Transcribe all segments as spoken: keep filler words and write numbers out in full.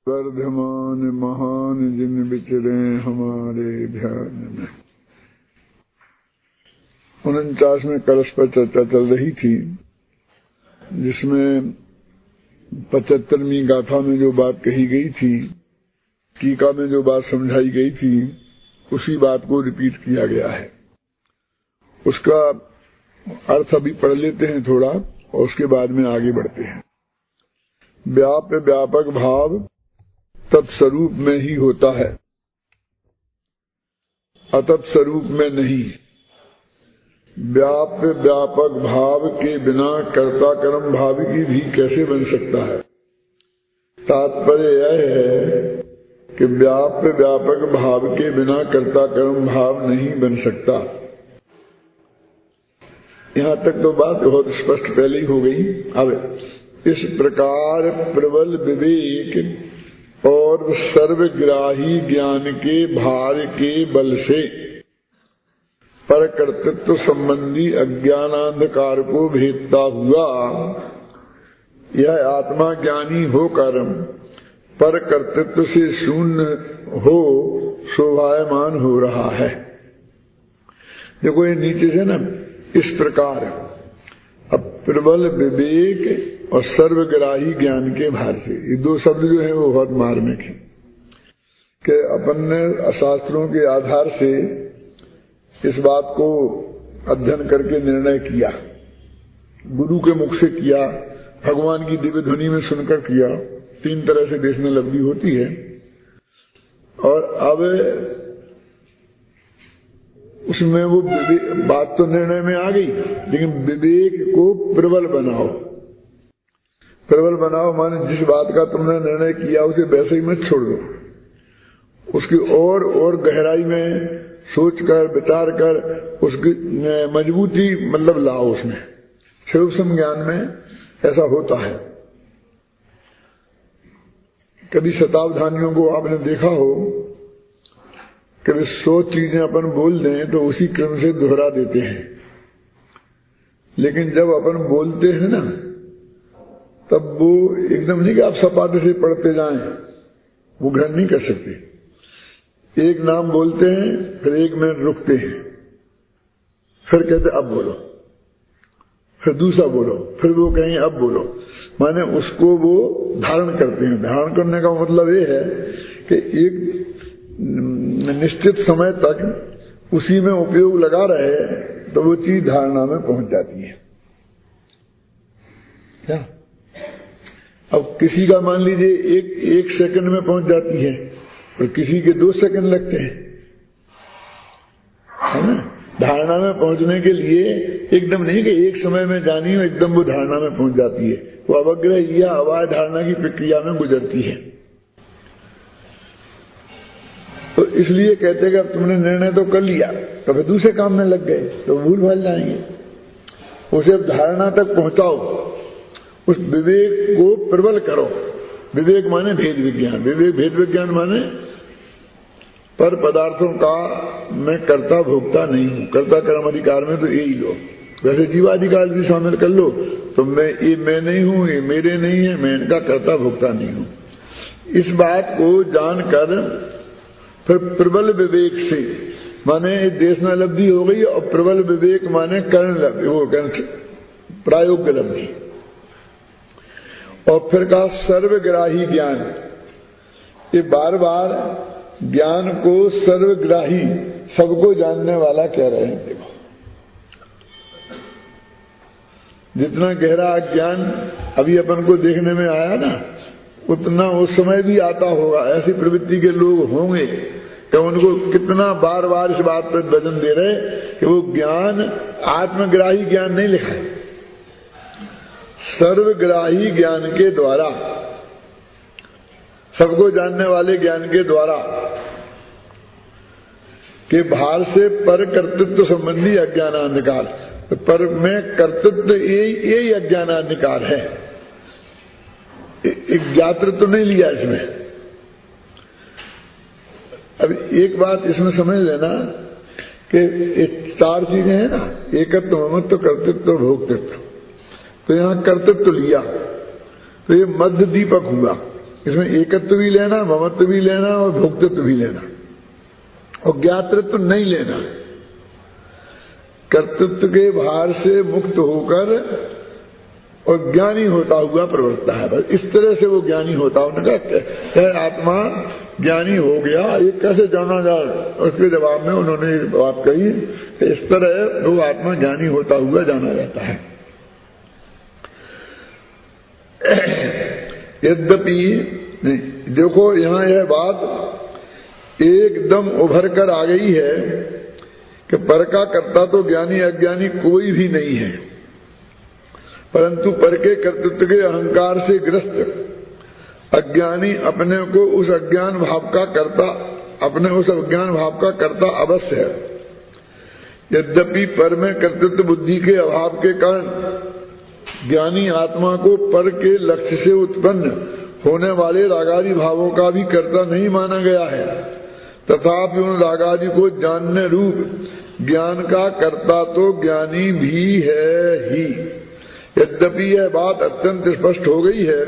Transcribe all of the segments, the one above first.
वर्धमान महान जिन विचरे हमारे ध्यान में। उनचास में कलश पर चर्चा चल रही थी, जिसमें पचहत्तरवीं गाथा में जो बात कही गई थी, टीका में जो बात समझाई गई थी, उसी बात को रिपीट किया गया है। उसका अर्थ अभी पढ़ लेते हैं थोड़ा और उसके बाद में आगे बढ़ते हैं। व्याप्य व्यापक भाव तत्स्वरूप में ही होता है, अतत्स्वरूप में नहीं। व्याप्य व्यापक भाव के बिना कर्ता कर्म भाव की भी कैसे बन सकता है? तात्पर्य यह है कि व्याप्य व्यापक भाव के बिना कर्ता कर्म भाव नहीं बन सकता। यहाँ तक तो बात बहुत स्पष्ट पहले ही हो गई। अब इस प्रकार प्रबल विवेक और सर्वग्राही ज्ञान के भार के बल से पर कर्तृत्व संबंधी अज्ञानांधकार को भेदता हुआ यह आत्मा ज्ञानी होकर पर कर्तृत्व से शून्य हो शोभायमान हो रहा है। देखो ये नीचे से ना इस प्रकार अब प्रबल विवेक और सर्वग्राही ज्ञान के भार से, ये दो शब्द जो है वो बहुत मार्मिक है कि अपन ने शास्त्रों के आधार से इस बात को अध्ययन करके निर्णय किया, गुरु के मुख से किया, भगवान की दिव्य ध्वनि में सुनकर किया। तीन तरह से देश में लब्धि होती है। और अब उसमें वो बात तो निर्णय में आ गई, लेकिन विवेक को प्रबल बनाओ। प्रबल बनाओ माने जिस बात का तुमने निर्णय किया उसे वैसे ही मत छोड़ दो, उसकी और और गहराई में सोच कर विचार कर उसकी मजबूती मतलब लाओ। उसमें शिवसम ज्ञान में ऐसा होता है। कभी शतावधानियों को आपने देखा हो, कभी सौ चीजें अपन बोल दें तो उसी क्रम से दोहरा देते हैं, लेकिन जब अपन बोलते हैं ना तब वो एकदम नहीं कि आप सपाटे से पढ़ते जाएं, वो ग्रहण नहीं कर सकते। एक नाम बोलते हैं, फिर एक मिनट रुकते हैं, फिर कहते अब बोलो, फिर दूसरा बोलो, फिर वो कहेंगे अब बोलो। माने उसको वो धारण करते हैं। धारण करने का मतलब ये है कि एक निश्चित समय तक उसी में उपयोग लगा रहे तो वो चीज धारणा में पहुंच जाती है। क्या अब किसी का मान लीजिए एक एक सेकंड में पहुंच जाती है और किसी के दो सेकंड लगते हैं, है ना? धारणा में पहुंचने के लिए एकदम नहीं कि एक समय में जानी हो एकदम वो धारणा में पहुंच जाती है। वो अवग्रह या अवाय धारणा की प्रक्रिया में गुजरती है। तो इसलिए कहते हैं कि अब तुमने निर्णय तो कर लिया, कभी दूसरे काम में लग गए तो भूल भाल जाएंगे। उसे अब धारणा तक पहुंचाओ, उस विवेक को प्रबल करो। विवेक माने भेद विज्ञान। विवेक भेद विज्ञान माने पर पदार्थों का मैं कर्ता भोक्ता नहीं हूं। कर्ता कर्म अधिकार में तो यही लो, वैसे जीवाधिकार भी शामिल कर लो तो मैं ये मैं नहीं हूं, ये मेरे नहीं है, मैं इनका कर्ता भोक्ता नहीं हूं। इस बात को जानकर फिर प्रबल विवेक से माने देशना लब्धि हो गई, और प्रबल विवेक माने कर्ण लब्धि, वो प्रायोग्य लब्धि। और फिर कहा सर्वग्राही ज्ञान। ये बार बार ज्ञान को सर्वग्राही, सबको जानने वाला कह रहे हैं। देखो जितना गहरा ज्ञान अभी अपन को देखने में आया ना, उतना उस समय भी आता होगा। ऐसी प्रवृत्ति के लोग होंगे कि उनको कितना बार बार इस बात पर वजन दे रहे कि वो ज्ञान आत्मग्राही ज्ञान नहीं लिखा है, सर्वग्राही ज्ञान के द्वारा, सबको जानने वाले ज्ञान के द्वारा के भार से पर कर्तृत्व संबंधी अज्ञानाधिकार। पर में कर्तृत्व यही अज्ञानाधिकार है। एक ज्ञातृत्व तो नहीं लिया इसमें। अब एक बात इसमें समझ लेना कि चार चीजें हैं ना, एकत्व, ममत्व, कर्तृत्व, भोक्तृत्व। तो यहां कर्तृत्व लिया तो ये मध्य दीपक हुआ। इसमें एकत्व भी लेना, ममत्व भी लेना और भोक्तृत्व भी लेना, और ज्ञातृत्व नहीं लेना। कर्तृत्व के भार से मुक्त होकर और ज्ञानी होता हुआ प्रवर्तता है। बस इस तरह से वो ज्ञानी होता है। उन्होंने कहा आत्मा ज्ञानी हो गया, ये कैसे जाना जाए? उसके जवाब में उन्होंने बात कही कि इस तरह वो आत्मा ज्ञानी होता हुआ जाना जाता है। यद्यपि देखो यहाँ यह बात एकदम उभर कर आ गई है कि पर का कर्ता तो ज्ञानी अज्ञानी कोई भी नहीं है, परंतु पर के कर्तृत्व के अहंकार से ग्रस्त अज्ञानी अपने को उस अज्ञान भाव का कर्ता अपने उस अज्ञान भाव का कर्ता अवश्य है। यद्यपि पर में कर्तृत्व बुद्धि के अभाव के कारण ज्ञानी आत्मा को पर के लक्ष्य से उत्पन्न होने वाले रागादि भावों का भी कर्ता नहीं माना गया है, तथापि उन रागादि को जानने रूप ज्ञान का कर्ता तो ज्ञानी भी है ही। यद्यपि यह बात अत्यंत स्पष्ट हो गई है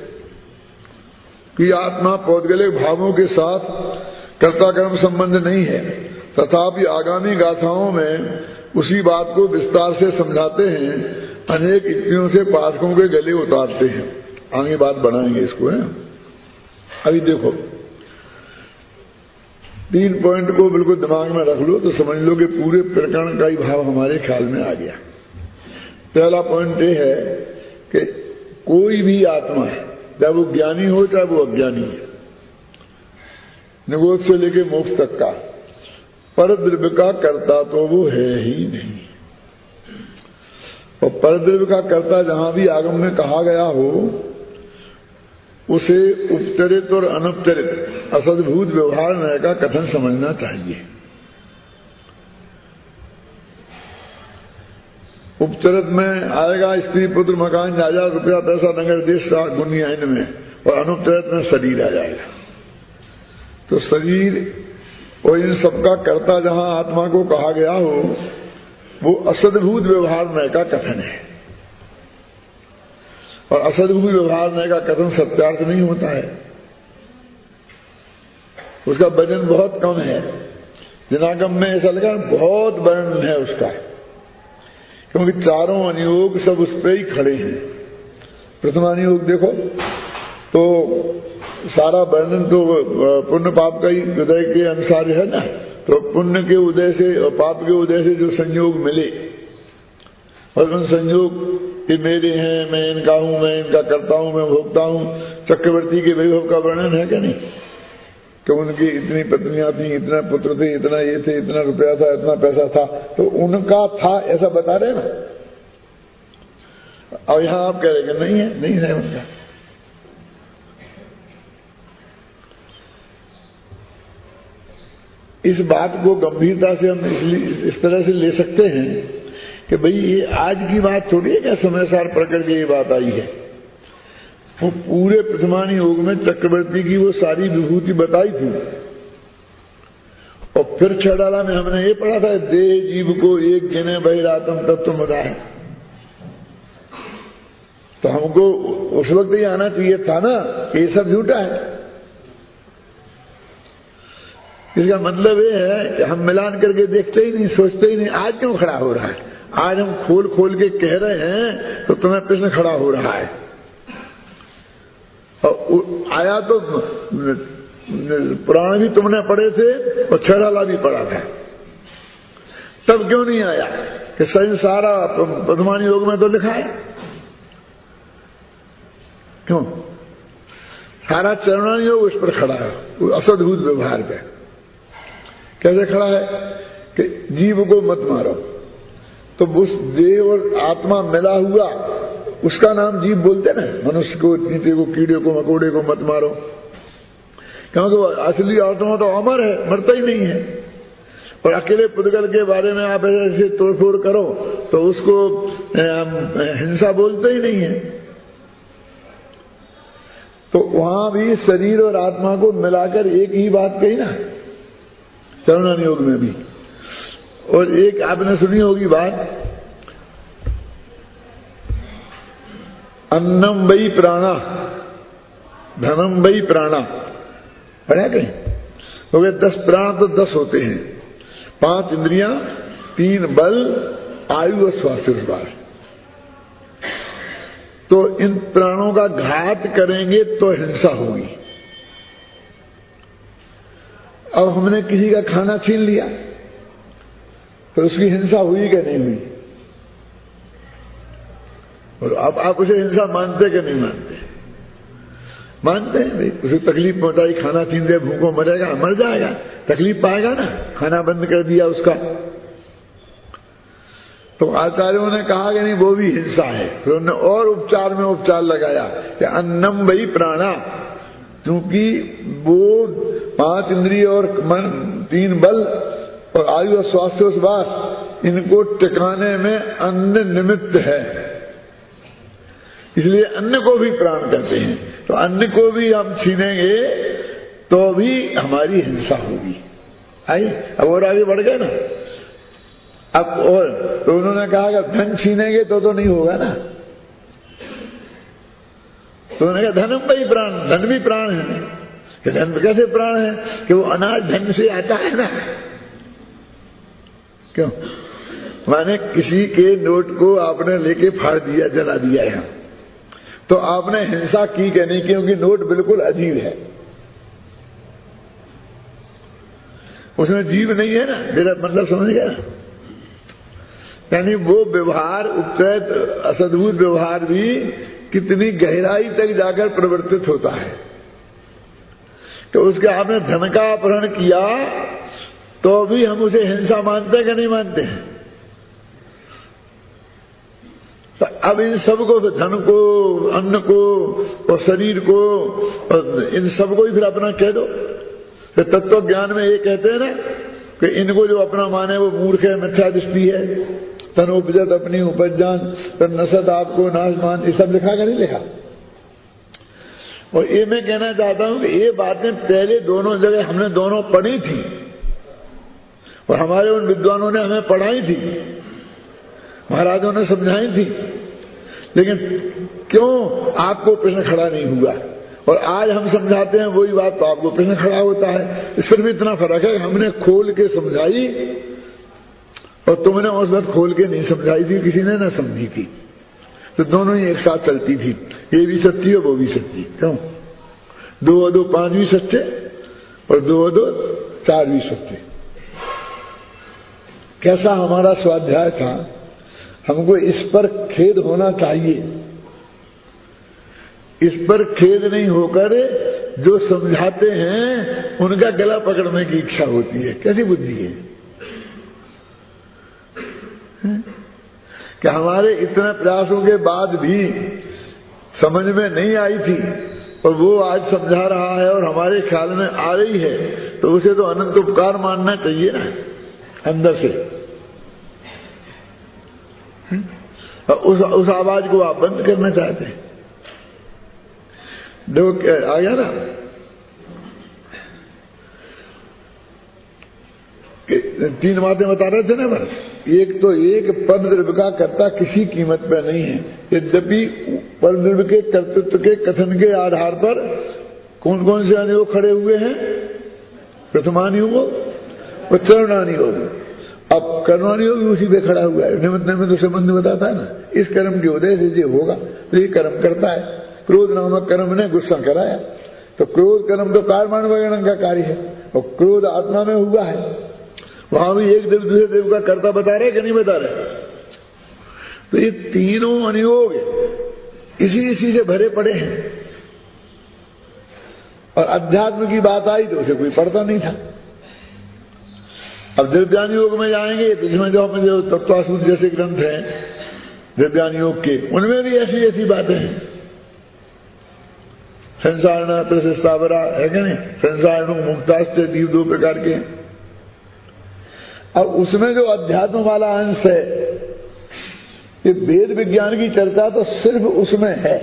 कि आत्मा पौद्गलिक भावों के साथ कर्ता कर्म संबंध नहीं है, तथापि आगामी गाथाओं में उसी बात को विस्तार से समझाते हैं, अनेक युक्तियों से पाठकों के गले उतारते हैं। आगे बात बढ़ाएंगे इसको है। अभी देखो तीन पॉइंट को बिल्कुल दिमाग में रख लो तो समझ लो कि पूरे प्रकरण का ही भाव हमारे ख्याल में आ गया। पहला पॉइंट ये है कि कोई भी आत्मा है, चाहे वो ज्ञानी हो चाहे वो अज्ञानी है, निगोद से लेके मोक्ष तक का, पर द्रव्य का कर्ता तो वो है ही नहीं। और पर द्रव्य का कर्ता जहां भी आगम में कहा गया हो उसे उपचरित और अनुपचरित असद्भूत व्यवहार न्याय का कथन समझना चाहिए। उपचरित में आएगा स्त्री पुत्र मकान जायदाद रुपया पैसा नगर देश गुनिया इनमें, और अनुपचरित में शरीर आ जाएगा। तो शरीर और इन सबका कर्ता जहां आत्मा को कहा गया हो वो असद्भूत व्यवहार न्याय का कथन है, और असद्भूत व्यवहार न्याय का कथन सत्यार्थ नहीं होता है, उसका वजन बहुत कम है। जिनागम में ऐसा लगा बहुत वर्णन है उसका, क्योंकि चारों अनुयोग सब उस पर ही खड़े हैं। प्रथमानुयोग देखो तो सारा वर्णन तो पुण्य पाप का ही हृदय के अनुसार है ना, तो पुण्य के उदय से और पाप के उदय से जो संयोग मिले और उन संयोग ये मेरे हैं, मैं इनका हूं, मैं इनका करता हूं, मैं भोगता हूं। चक्रवर्ती के वैभव का वर्णन है क्या नहीं, कि उनकी इतनी पत्नियां थी, इतना पुत्र थे, इतना ये थे, इतना रुपया था, इतना पैसा था, तो उनका था ऐसा बता रहे ना। और यहां आप कह रहे कि नहीं है, नहीं है उनका। इस बात को गंभीरता से हम इसलिए इस तरह से ले सकते हैं कि भाई ये आज की बात थोड़ी है, क्या समय सार प्रकट के ये बात आई है। वो पूरे प्रथमानी योग में चक्रवर्ती की वो सारी विभूति बताई थी, और फिर छड़ाला में हमने ये पढ़ा था देह जीव को एक गिने बहिरात्म तत्व मदा है। तो हमको उस वक्त ये आना चाहिए था ना कि ये सब झूठा है। इसका मतलब ये है कि हम मिलान करके देखते ही नहीं, सोचते ही नहीं। आज क्यों खड़ा हो रहा है? आज हम खोल खोल के कह रहे हैं तो तुम्हें प्रश्न खड़ा हो रहा है। और आया तो पुराण भी तुमने पढ़े थे और छड़ाला भी पढ़ा था, तब क्यों नहीं आया कि सही सारा प्रथमानी योग में तो लिखा है। क्यों? सारा चरणानी योग उस पर खड़ा है, असद्भुत व्यवहार पे। कैसे खड़ा है कि जीव को मत मारो, तो उस देह और आत्मा मिला हुआ उसका नाम जीव बोलते ना। मनुष्य को, चींटे को, कीड़े को, मकोड़े को मत मारो, क्योंकि असली आत्मा तो अमर है, मरता ही नहीं है। और अकेले पुद्गल के बारे में आप ऐसे तोड़फोड़ करो तो उसको हिंसा बोलते ही नहीं है। तो वहां भी शरीर और आत्मा को मिलाकर एक ही बात कही ना, चरणानी योग में भी। और एक आपने सुनी होगी बात, अन्नम वही प्राणा धनम वही प्राणा, पढ़ा कहीं? हो गए दस प्राण, तो दस होते हैं, पांच इंद्रियां, तीन बल, आयु और स्वास्थ्य विभाग। तो इन प्राणों का घात करेंगे तो हिंसा होगी। अब हमने किसी का खाना छीन लिया तो उसकी हिंसा हुई कि नहीं हुई? और अब आप उसे हिंसा मानते कि नहीं मानते? मानते हैं भाई, उसे तकलीफ पहुंचाई, खाना छीन दे, भूखों मरेगा, मर जाएगा, तकलीफ पाएगा ना, खाना बंद कर दिया उसका। तो आचार्यों ने कहा कि नहीं, वो भी हिंसा है। फिर उन्होंने और उपचार में उपचार लगाया कि अन्नम वही प्राणा, क्योंकि वो पांच इंद्रिय और मन, तीन बल और आयु और स्वास्थ्य उस इनको टिकाने में अन्न निमित्त है, इसलिए अन्न को भी प्राण कहते हैं। तो अन्न को भी हम छीनेंगे तो भी हमारी हिंसा होगी। आई अब और आगे बढ़ गए ना। अब और तो उन्होंने कहा कि धन छीनेंगे तो तो नहीं होगा ना। तो उन्होंने कहा धनम वही प्राण, धन भी प्राण है। कि धन कैसे प्राण है? कि वो अनाज धन से आता है ना। क्यों? माने किसी के नोट को आपने लेके फाड़ दिया, जला दिया यहां, तो आपने हिंसा की कि नहीं? क्योंकि नोट बिल्कुल अजीब है, उसमें जीव नहीं है ना। मेरा मतलब समझ गया? यानी वो व्यवहार, उपचैत असद्भुत व्यवहार भी कितनी गहराई तक जाकर प्रवर्तित होता है। तो उसके आपने धन का अपहरण किया तो भी हम उसे हिंसा मानते कि नहीं मानते हैं? तो अब इन सबको, धन को, अन्न को और शरीर को और इन सबको ही फिर अपना कह दो। तो तत्व ज्ञान में ये कहते हैं ना कि इनको जो अपना माने वो मूर्ख है, मिथ्या दृष्टि है। तन उपजत अपनी उपज जान, तन नसत आपको नाश मान, ये सब लिखा कि नहीं लिखा? और ये मैं कहना चाहता हूं कि ये बातें पहले दोनों जगह हमने दोनों पढ़ी थी और हमारे उन विद्वानों ने हमें पढ़ाई थी, महाराजों ने समझाई थी। लेकिन क्यों आपको प्रश्न खड़ा नहीं हुआ? और आज हम समझाते हैं वही बात तो आपको प्रश्न खड़ा होता है। इस पर भी इतना फर्क है, हमने खोल के समझाई और तुमने उस वक्त खोल के नहीं समझाई थी, किसी ने ना समझी थी। तो दोनों ही एक साथ चलती थी, ये भी सच्ची और वो भी सच्ची। क्यों? दो और दो पांच भी सच्चे और दो और दो चार भी सच्चे। कैसा हमारा स्वाध्याय था, हमको इस पर खेद होना चाहिए। इस पर खेद नहीं होकर जो समझाते हैं उनका गला पकड़ने की इच्छा होती है। कैसी बुद्धि है कि हमारे इतने प्रयासों के बाद भी समझ में नहीं आई थी और वो आज समझा रहा है और हमारे ख्याल में आ रही है, तो उसे तो अनंत उपकार मानना चाहिए ना अंदर से। उस उस आवाज को आप बंद करना चाहते हैं। देखो आ गया ना, तीन बातें बता रहे थे ना बस। एक तो एक पर द्रव्य का कर्ता किसी कीमत पर नहीं है, यद्यपि पर द्रव्य के कर्तृत्व के कथन के आधार पर कौन कौन से अनुयोग खड़े हुए हैं? प्रथमानुयोग और चरणानुयोग। अब कर्मानुयोग भी उसी पे खड़ा हुआ है। निमित्त में तो संबंध बताता है ना, इस कर्म के उदय से ये होगा, तो ये कर्म करता है। क्रोध नामक कर्म ने गुस्सा कराया, तो क्रोध कर्म तो कार्य वगैरह का कार्य है और क्रोध आत्मा में हुआ है। वहां भी एक देव दूसरे देव का कर्ता बता रहे कि नहीं बता रहे? तो ये तीनों अनुयोग इसी इसी से भरे पड़े हैं। और अध्यात्म की बात आई तो उसे कोई पढ़ता नहीं था। अब दिव्यानुयोग में जाएंगे, इसमें जो अपने जो तत्वासूत्र जैसे ग्रंथ हैं दिव्यानुयोग के, उनमें भी ऐसी ऐसी बातें हैं। संसारण प्रशिष्टावरा है कि नहीं? संसारण मुक्ताश्च दीव दो प्रकार के। अब उसमें जो अध्यात्म वाला अंश है, ये वेद विज्ञान की चर्चा तो सिर्फ उसमें है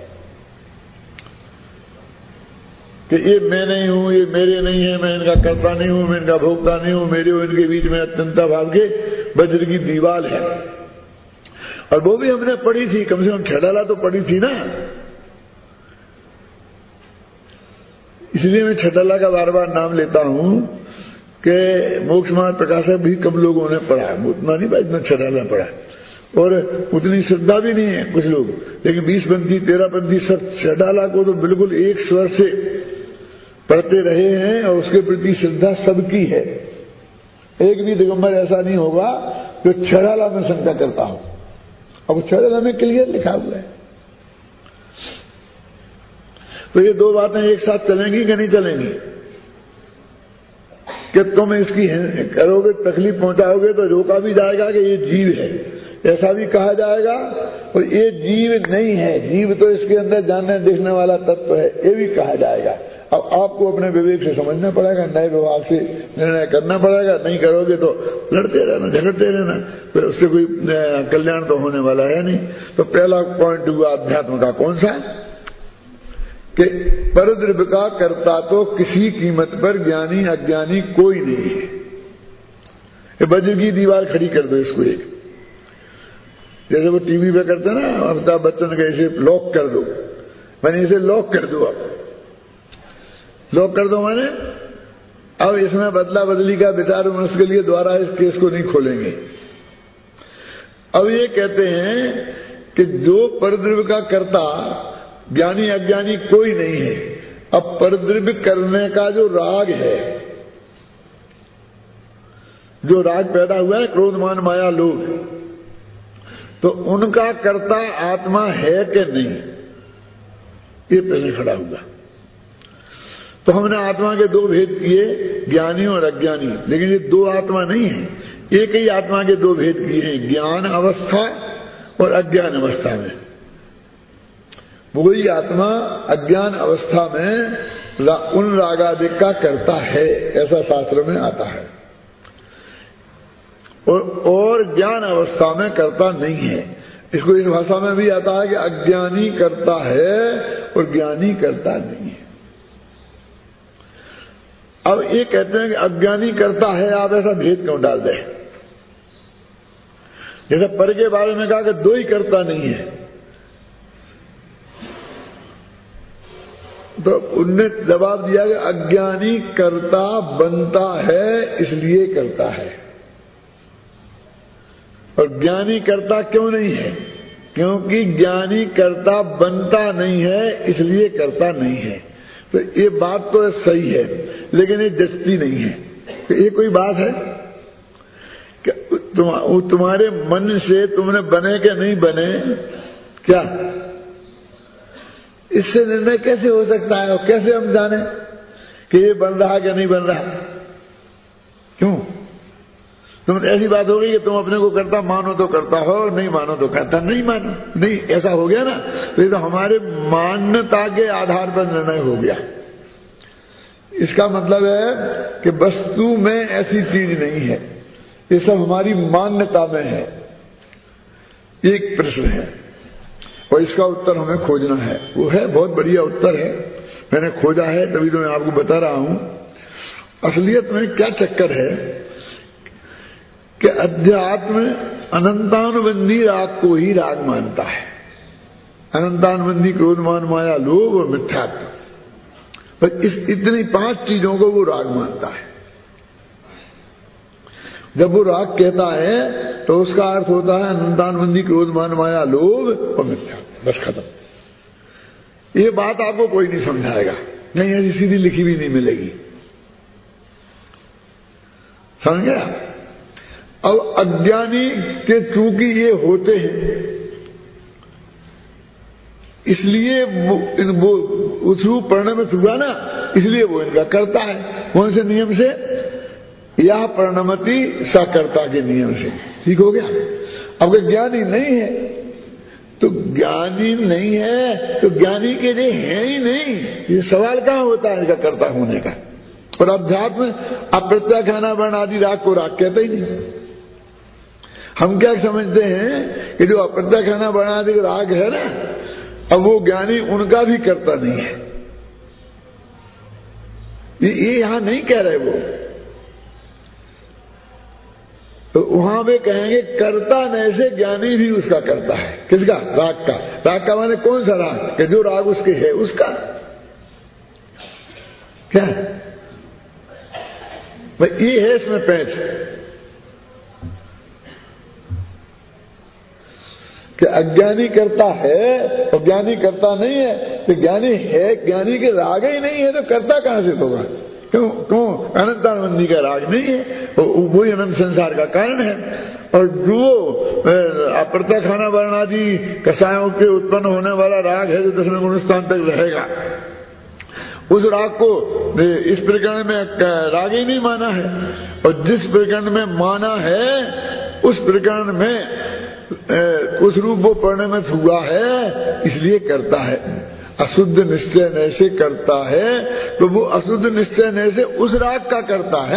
कि ये मैं नहीं हूं, ये मेरे नहीं है, मैं इनका कर्ता नहीं हूं, मैं इनका भोक्ता नहीं हूं, मेरे और इनके बीच में अत्यंता भाव के वज्र की दीवार है। और वो भी हमने पढ़ी थी, कम से कम छह डाला तो पढ़ी थी ना। इसलिए मैं छटाला का बार बार नाम लेता हूं कि मोक्ष मार्ग प्रकाशक भी कम लोगों ने पढ़ा, उतना नहीं, इतना छटाला पढ़ा, और उतनी श्रद्धा भी नहीं है कुछ लोग, लेकिन बीस पंथी तेरह पंथी सब छटाला को तो बिल्कुल एक स्वर से पढ़ते रहे हैं और उसके प्रति श्रद्धा सबकी है। एक भी दिगंबर ऐसा नहीं होगा जो छटाला में शंका करता हो। अब छटाला में क्लियर लिखा हुआ है। तो ये दो बातें एक साथ चलेंगी कि नहीं चलेंगी? कि तुम इसकी करोगे, तकलीफ पहुंचाओगे तो रोका भी जाएगा कि ये जीव है, ऐसा भी कहा जाएगा, और ये जीव नहीं है, जीव तो इसके अंदर जानने देखने वाला तत्व है, ये भी कहा जाएगा। अब आपको अपने विवेक से समझना पड़ेगा, नए विभाग से निर्णय करना पड़ेगा। नहीं करोगे तो लड़ते रहना, झगड़ते रहना, फिर उससे कोई कल्याण तो होने वाला है नहीं। तो पहला पॉइंट हुआ अध्यात्म का, कौन सा? कि परद्रव्य का कर्ता तो किसी कीमत पर ज्ञानी अज्ञानी कोई नहीं है। ये वज्र की दीवार खड़ी कर दो इसको, एक जैसे वो टीवी पे करते ना अमिताभ बच्चन के, इसे लॉक कर दो, मैंने इसे लॉक कर दो, अब लॉक कर दो मैंने, अब इसमें बदला बदली का विचार विमर्श के लिए द्वारा इस केस को नहीं खोलेंगे। अब ये कहते हैं कि जो परद्रव्य का कर्ता ज्ञानी अज्ञानी कोई नहीं है। अब परद्रव्य करने का जो राग है, जो राग पैदा हुआ है क्रोध मान माया लोभ, तो उनका कर्ता आत्मा है कि नहीं, ये पहले खड़ा हुआ। तो हमने आत्मा के दो भेद किए, ज्ञानी और अज्ञानी, लेकिन ये दो आत्मा नहीं है, एक ही आत्मा के दो भेद किए हैं, ज्ञान अवस्था और अज्ञान अवस्था में। वही आत्मा अज्ञान अवस्था में रा, उन रागादिक का करता है, ऐसा शास्त्र में आता है, और, और ज्ञान अवस्था में करता नहीं है। इसको इस भाषा में भी आता है कि अज्ञानी करता है और ज्ञानी करता नहीं है। अब ये कहते हैं कि अज्ञानी करता है, आप ऐसा भेद क्यों डाल दें? जैसे पर के बारे में कहा कि दो ही करता नहीं है, तो उनने जवाब दिया कि अज्ञानी करता बनता है इसलिए करता है, और ज्ञानी करता क्यों नहीं है? क्योंकि ज्ञानी करता बनता नहीं है इसलिए करता नहीं है। तो ये बात तो सही है, लेकिन ये जचती नहीं है। तो ये कोई बात है कि तुम, तुम्हारे मन से तुमने बने के नहीं बने क्या? इससे निर्णय कैसे हो सकता है, और कैसे हम जाने कि ये बन रहा कि नहीं बन रहा? क्यों? तुम ऐसी बात हो गई कि तुम अपने को करता मानो तो करता हो, और नहीं मानो तो करता नहीं मानो, नहीं, ऐसा हो गया ना। तो ये तो हमारे मान्यता के आधार पर निर्णय हो गया। इसका मतलब है कि वस्तु में ऐसी चीज नहीं है, ये सब हमारी मान्यता में है। एक प्रश्न है और इसका उत्तर हमें खोजना है। वो है बहुत बढ़िया उत्तर है, मैंने खोजा है तभी तो मैं आपको बता रहा हूं। असलियत में क्या चक्कर है कि अध्यात्म अनंतानुबंधी राग को ही राग मानता है। अनंतानुबंधी क्रोध मान माया लोभ और मिथ्यात्व, पर इस इतनी पांच चीजों को वो राग मानता है। जब वो राग कहता है तो उसका अर्थ होता है अनंतानुबंधी क्रोध मान माया लोभ और मिथ्यात्व, बस खत्म। ये बात आपको कोई नहीं समझाएगा, नहीं ऐसी सीधी लिखी भी नहीं मिलेगी, समझ गया? अब अज्ञानी के चूंकि ये होते हैं इसलिए वो, वो उस रूप परिणमित हुआ ना, इसलिए वो इनका करता है। कौन से नियम से? यह परिणमति सकर्ता के नियम से। ठीक हो गया? अब ज्ञानी नहीं है तो ज्ञानी नहीं है तो ज्ञानी के लिए है ही नहीं, ये सवाल कहां होता है इसका कर्ता होने का। और अध्यात्म अप्रत्याख्याना वर्ण आदि राग को राग कहते ही नहीं। हम क्या समझते हैं कि जो अप्रत्याख्याना वर्ण आदि राग है ना, अब वो ज्ञानी उनका भी करता नहीं है, ये यहां नहीं कह रहे वो। तो वहां वे कहेंगे कर्ता न से ज्ञानी भी उसका करता है। किसका? राग का। राग का माने कौन सा राग? कि जो राग उसके है उसका। क्या भाई ये है इसमें पैच कि अज्ञानी करता है और ज्ञानी करता नहीं है। तो ज्ञानी है, ज्ञानी के राग ही नहीं है तो करता कहां से होगा? क्यों क्यों अनंतानंदी का राग नहीं है, तो वही अनंत संसार का कारण है। और जो अप्रत्यक्ष खाना वर्ण आदि कसायों के उत्पन्न होने वाला राग है जो दसवें गुण स्थान तक रहेगा, उस राग को इस प्रकरण में राग ही नहीं माना है। और जिस प्रकरण में माना है उस प्रकरण में उस रूप वो पढ़ने में हुआ है, इसलिए करता है। अशुद्ध निश्चय नय से करता है तो वो अशुद्ध निश्चय नय से उस राग का करता है।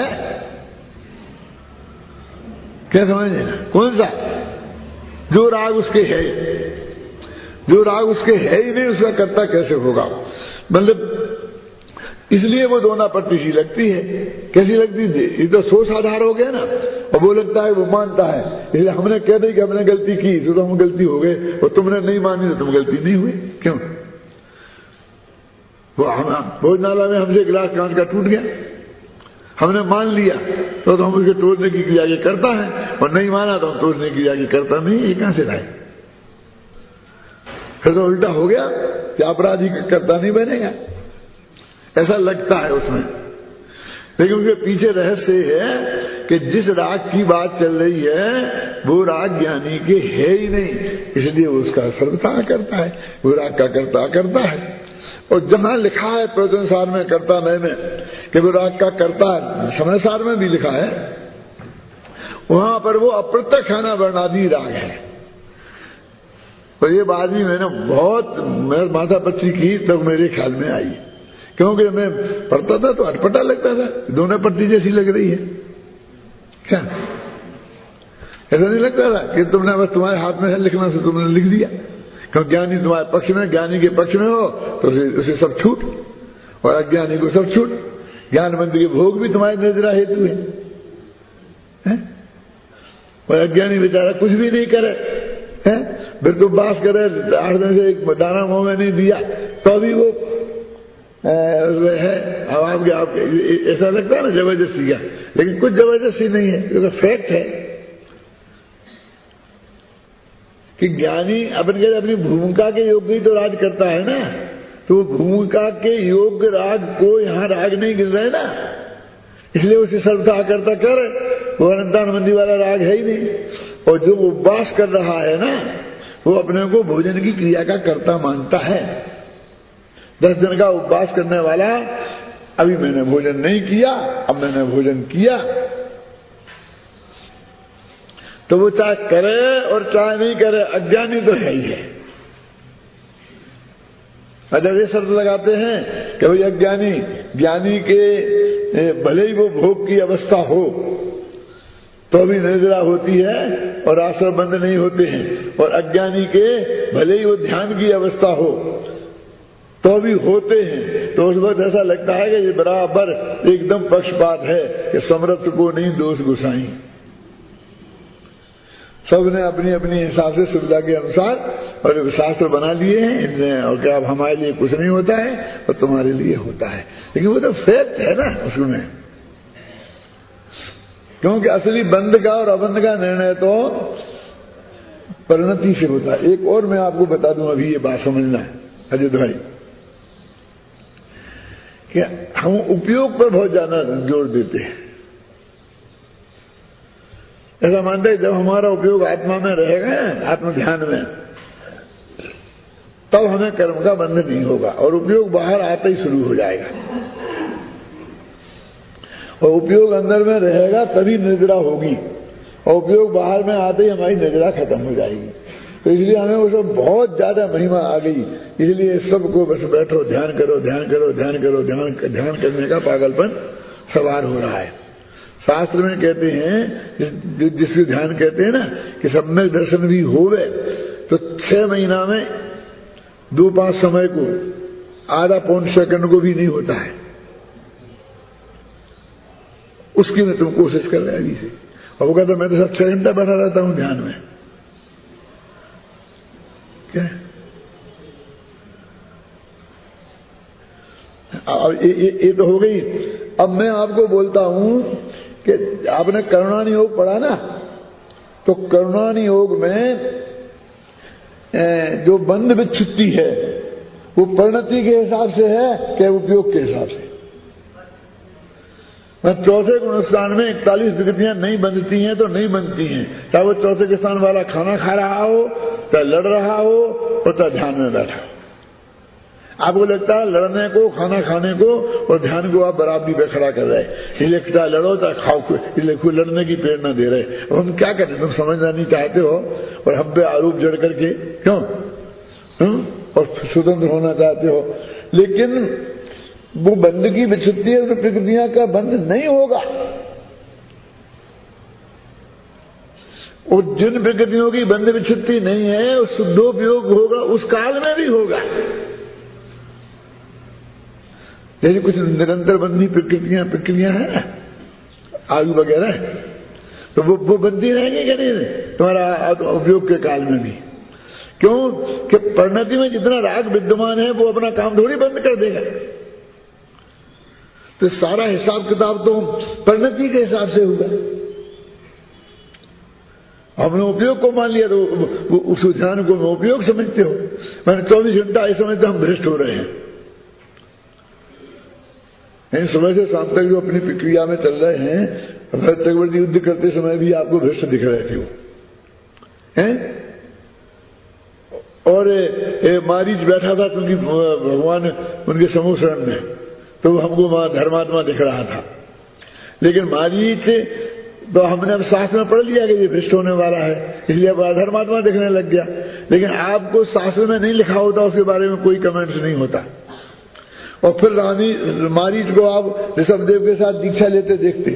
क्या समझे? कौन सा? जो राग उसके है, जो राग उसके है ही नहीं उसका करता कैसे होगा? मतलब इसलिए वो दोना पट्टी सी लगती है। कैसी लगती थी? ये तो सोच आधार हो गया ना, और वो लगता है वो मानता है। इसलिए हमने कह दी कि हमने गलती की तो, तो हम गलती हो गए, और तुमने नहीं मानी तो तुम गलती नहीं हुई। क्यों? वो हम भोजनालय में हमसे गिलास कांच का टूट गया, हमने मान लिया तो, तो हम उसके तोड़ने की क्रिया की करता है, और नहीं माना तो हम तोड़ने की क्रिया की करता नहीं। ये कहां से लाए? फिर तो उल्टा हो गया कि अपराधी करता नहीं बनेगा, ऐसा लगता है उसमें। लेकिन उसके पीछे रहस्य है कि जिस राग की बात चल रही है वो राग ज्ञानी के है ही नहीं, इसलिए वो उसका सर्वथा करता है, वो राग का करता करता है। और जहां लिखा है प्रवचन सार में कर्ता नय में कि वो राग का करता है, समय सार में भी लिखा है, वहां पर वो अप्रत्यक्ष खाना वर्णादि राग है। तो ये बात भी मैंने बहुत माथा पच्ची की तब मेरे ख्याल में आई, क्योंकि मैं पढ़ता था तो अटपटा लगता था, दोनों पट्टी जैसी लग रही है। क्या ऐसा नहीं लगता था कि तुमने बस तुम्हारे हाथ में है लिखना से तुमने लिख दिया? क्योंकि ज्ञानी तुम्हारे पक्ष में, ज्ञानी के पक्ष में हो तो उसे, उसे सब छूट, और अज्ञानी को सब छूट। ज्ञानवंत के भोग भी तुम्हारे नजरा हेतु है, है? और अज्ञानी बेचारा कुछ भी नहीं करे, है? फिर तो बास करे, आठ दिन से एक दाना मुंह में नहीं दिया तो भी वो है। अब आपके आपके ऐसा लगता है ना जबरदस्ती का, लेकिन कुछ जबरदस्ती नहीं है, ये तो फैक्ट है कि ज्ञानी अपन कहते अपनी भूमिका के योग्य ही तो राज करता है ना। तो भूमिका के योग्य राग को यहाँ राग नहीं गिर रहे ना, इसलिए उसे सर्वथा करता कर, वो अनंतानंदी वाला राग है ही नहीं। और जो उपवास कर रहा है ना वो अपने को भोजन की क्रिया का कर्ता मानता है। दस दिन का उपवास करने वाला, अभी मैंने भोजन नहीं किया, अब मैंने भोजन किया, तो वो चाहे करे और चाहे नहीं करे अज्ञानी तो है ही है। अगर ये शर्त लगाते हैं कि भाई अज्ञानी, ज्ञानी के भले ही वो भोग की अवस्था हो तो भी निद्रा होती है और आश्रम बंद नहीं होते हैं, और अज्ञानी के भले ही वो ध्यान की अवस्था हो तो भी होते हैं, तो उस वक्त ऐसा लगता है कि ये बराबर एकदम पक्षपात है कि समर्थ को नहीं दोष गुसाई। सबने अपनी अपनी हिसाब से सुविधा के अनुसार और शास्त्र बना लिए हैं इनने, और क्या अब हमारे लिए कुछ नहीं होता है और तुम्हारे लिए होता है, लेकिन वो तो फैक्ट है ना उसमें। क्योंकि असली बंद का और अबंध का निर्णय तो परिणति से होता है। एक और मैं आपको बता दूं, अभी ये बात समझना है अजय भाई, कि हम उपयोग पर बहुत ज्यादा जोर देते हैं। ऐसा मानते हैं जब हमारा उपयोग आत्मा में रहेगा, आत्म ध्यान में, तब हमें कर्म का बंधन नहीं होगा, और उपयोग बाहर आते ही शुरू हो जाएगा। और उपयोग अंदर में रहेगा तभी निद्रा होगी, और उपयोग बाहर में आते ही हमारी निद्रा खत्म हो जाएगी। तो इसलिए हमें वो सब बहुत ज्यादा महिमा आ गई, इसलिए सबको बस बैठो ध्यान करो ध्यान करो ध्यान करो, ध्यान ध्यान करने का पागलपन सवार हो रहा है। शास्त्र में कहते हैं, जिसको ध्यान कहते हैं ना, कि सम्यक दर्शन भी होवे तो छह महीना में दो पांच समय को आधा पौन सेकंड को भी नहीं होता है, उसकी में तुम कोशिश कर रहे अभी से। और वो कहता मैं तो सब छह घंटा बैठा रहता हूं ध्यान में। क्या अब ये, ये, ये तो हो गई। अब मैं आपको बोलता हूं कि आपने करुणानि योग पढ़ा ना, तो करुणानि योग में जो बंध विच्छुत्ति है वो परिणति के हिसाब से है क्या उपयोग के हिसाब से? चौथे गुणस्थान में इकतालीस विकृतियां नहीं बनती हैं तो नहीं बनती हैं, चाहे वो चौथे के स्थान वाला खाना खा रहा हो, चाहे लड़ रहा हो और चाहे ध्यान में बैठा हो। आपको लगता है लड़ने को, खाना खाने को और ध्यान को आप बराबरी पे खड़ा कर रहे हैं, इसलिए चाहे लड़ो चाहे खाओ, इसलिए कोई लड़ने की प्रेरणा दे रहे। अब हम क्या करें? तुम समझना नहीं चाहते हो और हम पे आरोप जड़ करके क्यों हुँ? और स्वतंत्र होना चाहते हो, लेकिन वो बंध की विच्छुत्ति है, प्रकृतियां का बंध नहीं होगा। और जिन प्रकृतियों की बंध विच्छुत्ति नहीं है उस शुद्धोपयोग होगा, उस काल में भी होगा। जैसे कुछ निरंतर बंधी प्रकृतियां प्रक्रिया है ना, आयु वगैरह, तो वो वो बनती रहेंगे क्या नहीं तुम्हारा उपयोग के काल में भी? क्यों कि परिणति में जितना राग विद्यमान है वो अपना काम थोड़ी बंद कर देगा। तो सारा हिसाब किताब तो परिणति के हिसाब से होगा। हमने उपयोग को मान लिया तो उस ध्यान को उपयोग समझते हो। मैंने चौबीस घंटा ऐसे समझते हम भ्रष्ट हो रहे हैं। सुबह से शाम तक जो अपनी प्रक्रिया में चल रहे हैं, भरत चक्रवर्ती युद्ध करते समय भी आपको भ्रष्ट दिख रहे थे वो हैं? और ए, मारीच बैठा था क्योंकि भगवान उनके समूह शरण में, तो हमको वहां धर्मात्मा दिख रहा था। लेकिन मारीच तो हमने अब शास्त्र में पढ़ लिया कि ये भ्रष्ट होने वाला है, इसलिए अब धर्मात्मा दिखने लग गया। लेकिन आपको शास्त्र में नहीं लिखा होता, उसके बारे में कोई कमेंट्स नहीं होता। और फिर रानी मारीच को आप ऋषभदेव के साथ दीक्षा लेते देखते,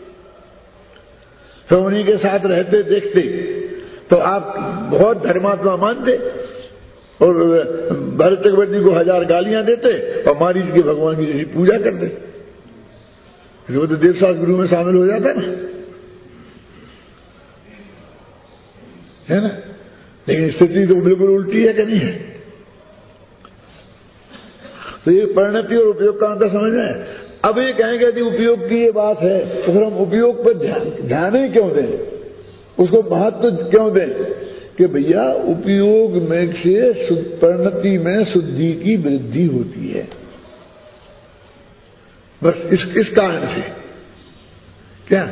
फिर उन्हीं के साथ रहते देखते, तो आप बहुत धर्मात्मा मानते और भरत चक्रवर्ती को हजार गालियां देते और मारीच के भगवान की जैसी पूजा करते। वो तो देवशास्त्र गुरु में शामिल हो जाता ना, है ना? लेकिन स्थिति तो बिल्कुल उल्टी है कि नहीं है? तो ये परिणति और उपयोग का अंतर समझ रहे हैं। अब ये कहेंगे यदि उपयोग की ये बात है तो फिर हम उपयोग पर ध्यान ध्यान ही क्यों दें, उसको महत्व तो क्यों दें कि भैया उपयोग में से परिणति में शुद्धि की वृद्धि होती है, बस इस इस कारण से। क्या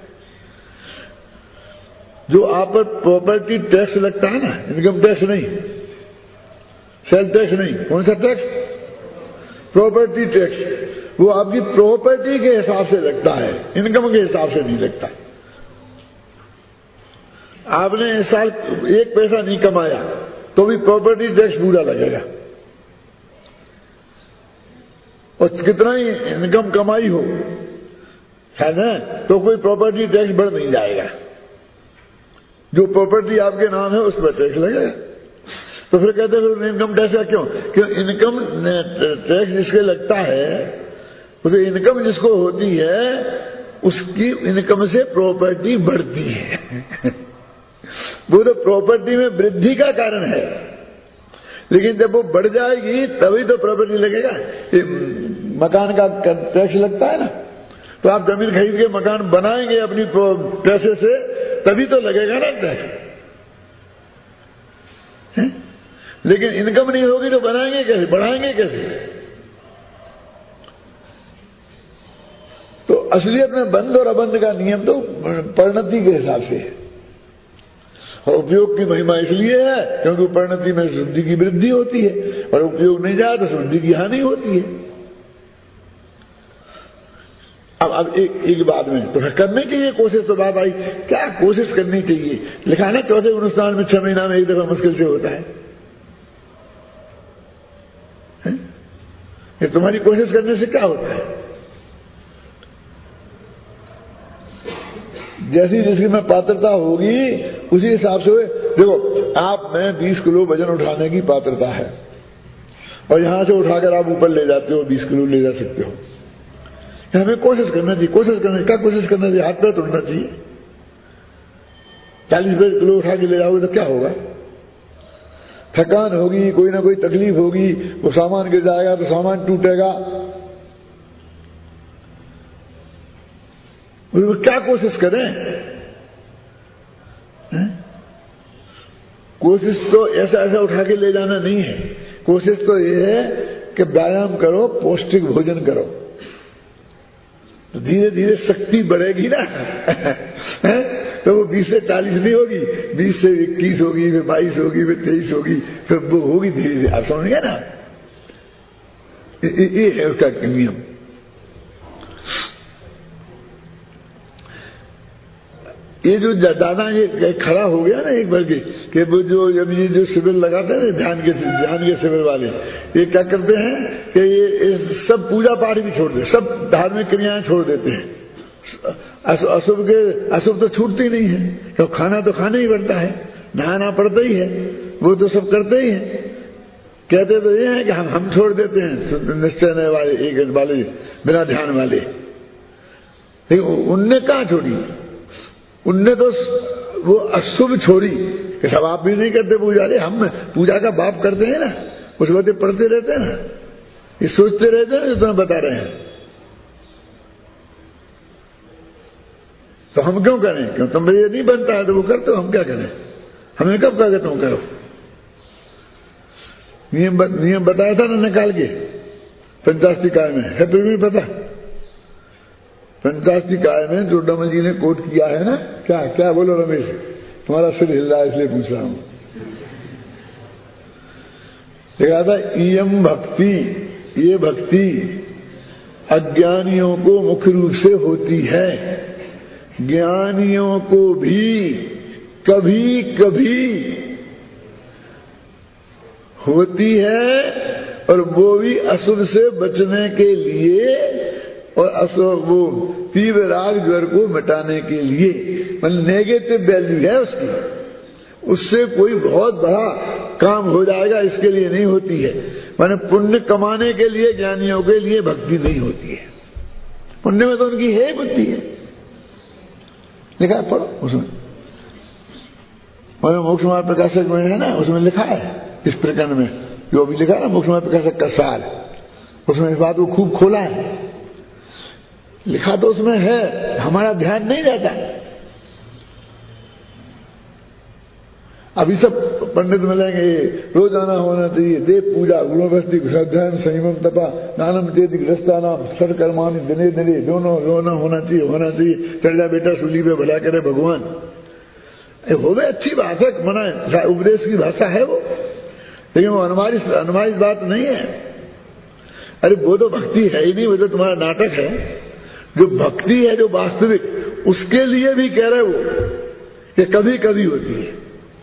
जो आप पर प्रॉपर्टी टैक्स लगता है ना, इनकम टैक्स नहीं, सेल टैक्स नहीं, कौन सा टैक्स? Property tax. वो आपकी प्रॉपर्टी के हिसाब से लगता है, इनकम के हिसाब से नहीं लगता। आपने इस साल एक पैसा नहीं कमाया तो भी प्रॉपर्टी टैक्स पूरा लगेगा, और कितना ही इनकम कमाई हो, है ना, तो कोई प्रॉपर्टी टैक्स बढ़ नहीं जाएगा। जो प्रॉपर्टी आपके नाम है उस पर टैक्स लगेगा। तो फिर कहते हैं इनकम टैक्स का क्यों? क्यों इनकम टैक्स जिसके लगता है, उसे इनकम जिसको होती है उसकी इनकम से प्रॉपर्टी बढ़ती है। वो तो प्रॉपर्टी में वृद्धि का कारण है, लेकिन जब वो बढ़ जाएगी तभी तो प्रॉपर्टी लगेगा। मकान का टैक्स लगता है ना, तो आप जमीन खरीद के मकान बनाएंगे अपनी पैसे से, तभी तो लगेगा ना टैक्स। लेकिन इनकम नहीं होगी तो बनाएंगे कैसे, बढ़ाएंगे कैसे? तो असलियत में बंध और अबंध का नियम तो परिणति के हिसाब से है, और उपयोग की महिमा इसलिए है क्योंकि परिणति में शुद्धि की वृद्धि होती है, और उपयोग नहीं जाए तो शुद्धि की हानि होती है। अब अब एक एक बात में तो करने की ये कोशिश तो बात आई, क्या कोशिश करनी चाहिए? लिखा ना चौथे अनुष्ठान में छह महीना में एक दफा मुश्किल से होता है, है? ये तुम्हारी कोशिश करने से क्या होता है? जैसी जिसकी में पात्रता होगी उसी हिसाब से। देखो आप में बीस किलो वजन उठाने की पात्रता है, और यहां से उठाकर आप ऊपर ले जाते हो, बीस किलो ले जा सकते हो। हमें कोशिश करना चाहिए। कोशिश करना क्या कोशिश करना चाहिए? हाथ पैर तोड़ना चाहिए। चालीस किलो उठा के ले जाओगे तो क्या होगा? थकान होगी, कोई ना कोई तकलीफ होगी, वो सामान गिर जाएगा तो सामान टूटेगा, वो क्या कोशिश करें? है? कोशिश तो ऐसा ऐसा उठा के ले जाना नहीं है। कोशिश तो ये है कि व्यायाम करो, पौष्टिक भोजन करो, तो धीरे धीरे शक्ति बढ़ेगी ना। तो वो बीस से चालीस नहीं होगी, बीस से इक्कीस होगी, फिर बाईस होगी, फिर तेईस होगी, फिर वो होगी धीरे धीरे। आप समझ गए ना? ये है उसका नियम। ये जो दादा ये खड़ा हो गया ना एक बार के, कि वो जो जब ये जो शिविर लगाते हैं ध्यान के ध्यान के शिविर वाले, ये क्या करते हैं कि ये, ये सब पूजा पाठ भी छोड़ देते, सब धार्मिक क्रियाएं छोड़ देते हैं। अशुभ के अशुभ तो छूटती नहीं है, क्यों? खाना तो खाना ही पड़ता है, नहाना पड़ता ही है, वो तो सब करते ही हैं। कहते तो ये है कि हम हम छोड़ देते हैं निश्चय वाले, एक वाले बिना ध्यान वाले, लेकिन उनने कहाँ छोड़ी? उनने तो वो अशुभ छोड़ी कि सब आप भी नहीं करते पूजा। रे हम पूजा का बाप करते हैं ना, उस बातें पढ़ते रहते हैं ना, ये सोचते रहते हैं जो तुम्हें बता रहे हैं। तो हम क्यों करें? क्यों तुम ये नहीं बनता है तो वो करते हो, हम क्या करें? हमें कब कहा तुम करो? नियम नियम बताया था ना निकाल के पंचास्तिकाय में, है तो भी पता? पंचास्तिकाय में जो डम जी ने कोट किया है ना, क्या क्या बोलो रमेश? तुम्हारा सिर हिल रहा है इसलिए पूछ रहा हूं। देखा था, इयम भक्ति, ये भक्ति अज्ञानियों को मुख्य रूप से होती है, ज्ञानियों को भी कभी कभी होती है, और वो भी अशुभ से बचने के लिए और अशुभ वो तीव्र राग ज्वर को मिटाने के लिए। मतलब नेगेटिव वैल्यू है उसकी, उससे कोई बहुत बड़ा काम हो जाएगा इसके लिए नहीं होती है। माने पुण्य कमाने के लिए ज्ञानियों के लिए भक्ति नहीं होती है। पुण्य में तो उनकी है बुद्धि है, लिखा है, पढ़ो उसमें। मोक्ष मार्ग प्रकाशक में है ना, उसमें लिखा है इस प्रकरण में, जो अभी लिखा है ना मोक्ष मार्ग प्रकाशक का सार, उसमें इस बात को खूब खोला है। लिखा तो उसमें है, हमारा ध्यान नहीं रहता। अभी सब पंडित मिलेंगे, रोजाना होना चाहिए देव पूजा, गुणवस्ती, अध्ययन, संयम, तपा, नानम चेति ग्रस्तानाम, सर्वकर्माणि दिने दिने, दोनों रोना होना चाहिए, होना चाहिए। चढ़ जा बेटा सूली पे, भला करे भगवान। वो भी अच्छी बात है, मना उपदेश की भाषा है वो, लेकिन वो अनवारी अनवारी बात नहीं है। अरे वो तो भक्ति है ही नहीं, वो तो तुम्हारा नाटक है। जो भक्ति है, जो वास्तविक, उसके लिए भी कह रहे वो कि कभी कभी होती है।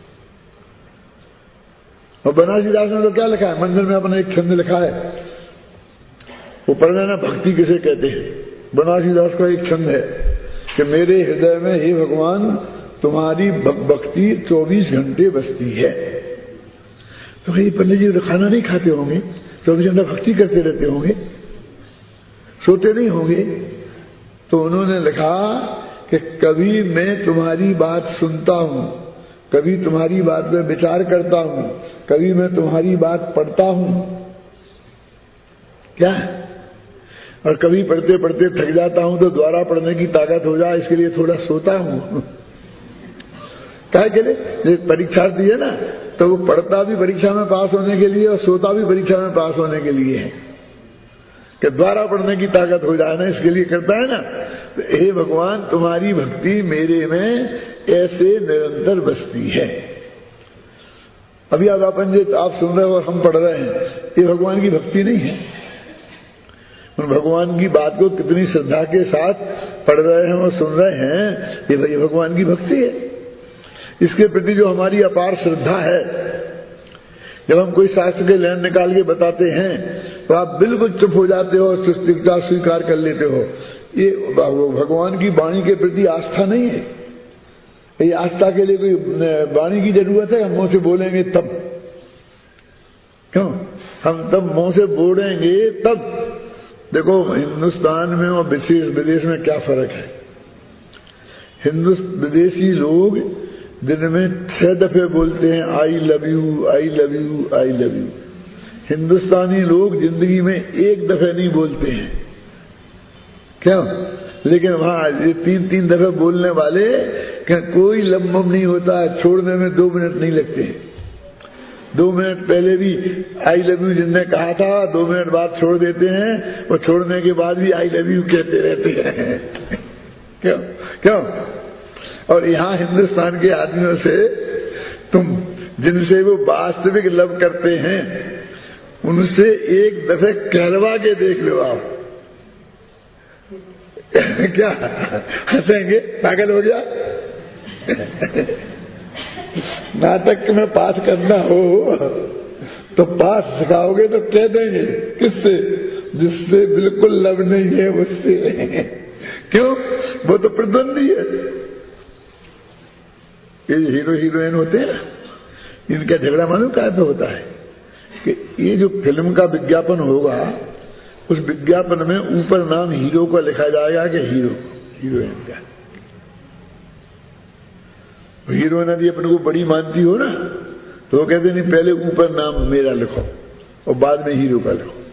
और बनारसी दास ने तो क्या लिखा है, मंदिर में अपना एक छंद लिखा है, वो पढ़ लेना, भक्ति किसे कहते हैं। बनारसी दास का एक छंद है कि मेरे हृदय में हे भगवान तुम्हारी भक्ति चौबीस घंटे बसती है। तो ये पंडित जी तो खाना नहीं खाते होंगे, चौबीस घंटा भक्ति करते रहते होंगे, सोते नहीं होंगे। तो उन्होंने लिखा कि कभी मैं तुम्हारी बात सुनता हूं, कभी तुम्हारी बात में विचार करता हूं, कभी मैं तुम्हारी बात पढ़ता हूं, क्या, और कभी पढ़ते पढ़ते थक जाता हूं तो दोबारा पढ़ने की ताकत हो जाए इसके लिए थोड़ा सोता हूं। क्या के लिए? परीक्षार्थी है ना, तो वो पढ़ता भी परीक्षा में पास होने के लिए और सोता भी परीक्षा में पास होने के लिए है, कि द्वारा पढ़ने की ताकत हो जाए ना, इसके लिए करता है ना। तो हे भगवान तुम्हारी भक्ति मेरे में ऐसे निरंतर बसती है। अभी अब अपन जो आप सुन रहे हो और हम पढ़ रहे हैं, ये भगवान की भक्ति नहीं है। उन भगवान की बात को कितनी श्रद्धा के साथ पढ़ रहे हैं और सुन रहे हैं, ये भगवान की भक्ति है। इसके प्रति जो हमारी अपार श्रद्धा है, जब हम कोई शास्त्र के लाइन निकाल के बताते हैं तो आप बिल्कुल चुप हो जाते हो और चुपचाप स्वीकार कर लेते हो। ये भगवान की वाणी के प्रति आस्था नहीं है। ये आस्था के लिए कोई वाणी की जरूरत है? हम मुंह से बोलेंगे तब, क्यों? हम तब मुंह से बोलेंगे तब। देखो हिंदुस्तान में और विशेष विदेश में क्या फर्क है। हिंदुस विदेशी लोग दिन में छह दफे बोलते हैं I love you, I love you, I love you. Hindustani लोग जिंदगी में एक दफे नहीं बोलते हैं। क्यों? लेकिन वहां ये तीन तीन दफे बोलने वाले क्या कोई लंबम नहीं होता है, छोड़ने में दो मिनट नहीं लगते हैं। दो मिनट पहले भी आई लव यू जिनने कहा था, दो मिनट बाद छोड़ देते हैं, और छोड़ने के बाद भी आई लव यू कहते रहते हैं। क्यों क्यों? और यहाँ हिंदुस्तान के आदमियों से तुम जिनसे वो वास्तविक लव करते हैं उनसे एक दफे कहलवा के देख लो आप। क्या हंसेंगे? पागल हो गया? नाटक में पास करना हो तो पास सिखाओगे तो कह देंगे किससे? जिससे बिल्कुल लव नहीं है उससे। क्यों? वो तो प्रतिद्वंदी है। ये हीरो हीरोइन होते हैं ना, इनका झगड़ा मालूम क्या पे होता है कि ये जो फिल्म का विज्ञापन होगा उस विज्ञापन में ऊपर नाम हीरो का लिखा जाएगा कि हीरो हीरोइन का। हीरोइन यदि अपने को बड़ी मानती हो ना तो वो कहते नहीं पहले ऊपर नाम मेरा लिखो और बाद में हीरो का लिखो।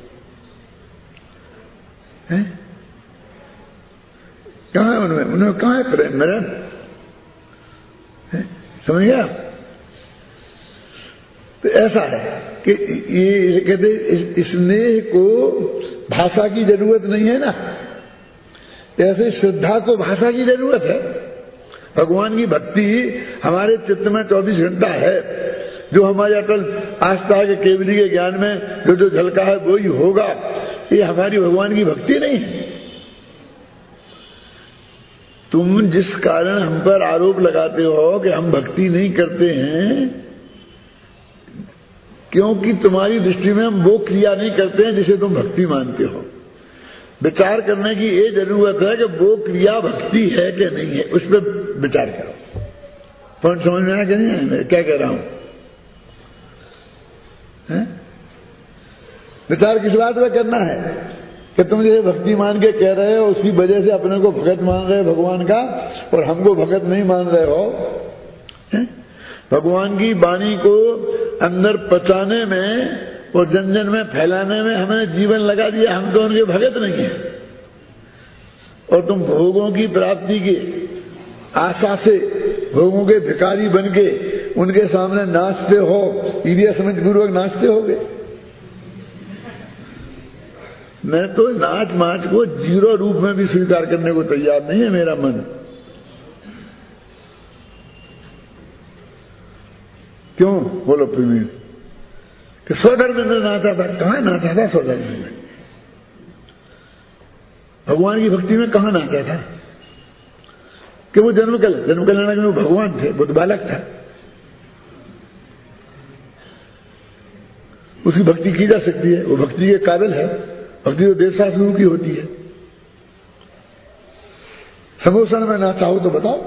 हैं? कहाँ है उनमें? उन्हें कहाँ है प्रेम मेरा? समझ गया? तो ऐसा है कि ये कहते इस स्नेह को भाषा की जरूरत नहीं है ना, ऐसे श्रद्धा को भाषा की जरूरत है। भगवान की भक्ति हमारे चित्त में चौबीस घंटा है। जो हमारे अटल आस्था के केवली के ज्ञान में जो जो झलका है वो ही होगा। ये हमारी भगवान की भक्ति नहीं है। तुम जिस कारण हम पर आरोप लगाते हो कि हम भक्ति नहीं करते हैं, क्योंकि तुम्हारी दृष्टि में हम वो क्रिया नहीं करते हैं जिसे तुम भक्ति मानते हो। विचार करने की ये जरूरत है कि वो क्रिया भक्ति है कि नहीं है, उस पर विचार करो। पॉइंट समझ में आया कि नहीं? मैं क्या कह रहा हूं? है? विचार किस बात में करना है कि तुम जैसे भक्ति मान के कह रहे हो उसकी वजह से अपने को भगत मान रहे हो भगवान का, और हमको भगत नहीं मान रहे हो। है? भगवान की वाणी को अंदर पचाने में और जन जन में फैलाने में हमने जीवन लगा दिया, हम तो उनके भगत नहीं है। और तुम भोगों की प्राप्ति की आशा से भोगों के भिखारी बन के उनके सामने नाचते हो, ईर्ष्या समझ पूर्वक नाचते होगे। मैं तो नाच माच को जीरो रूप में भी स्वीकार करने को तैयार नहीं है मेरा मन। क्यों? बोलो प्रवीण कि स्वधर्मेंद्र नाचा था। कहां नाचा था स्वधर्मेंद्र? भगवान की भक्ति में कहां नाचा था? कि वो जन्म कल जन्म कल्याण में वो भगवान थे, बुद्ध बालक था। उसकी भक्ति की जा सकती है, वो भक्ति के काबिल है। भक्ति तो देव शास्त्रों की होती है। समोसन में नाचा हो तो बताओ।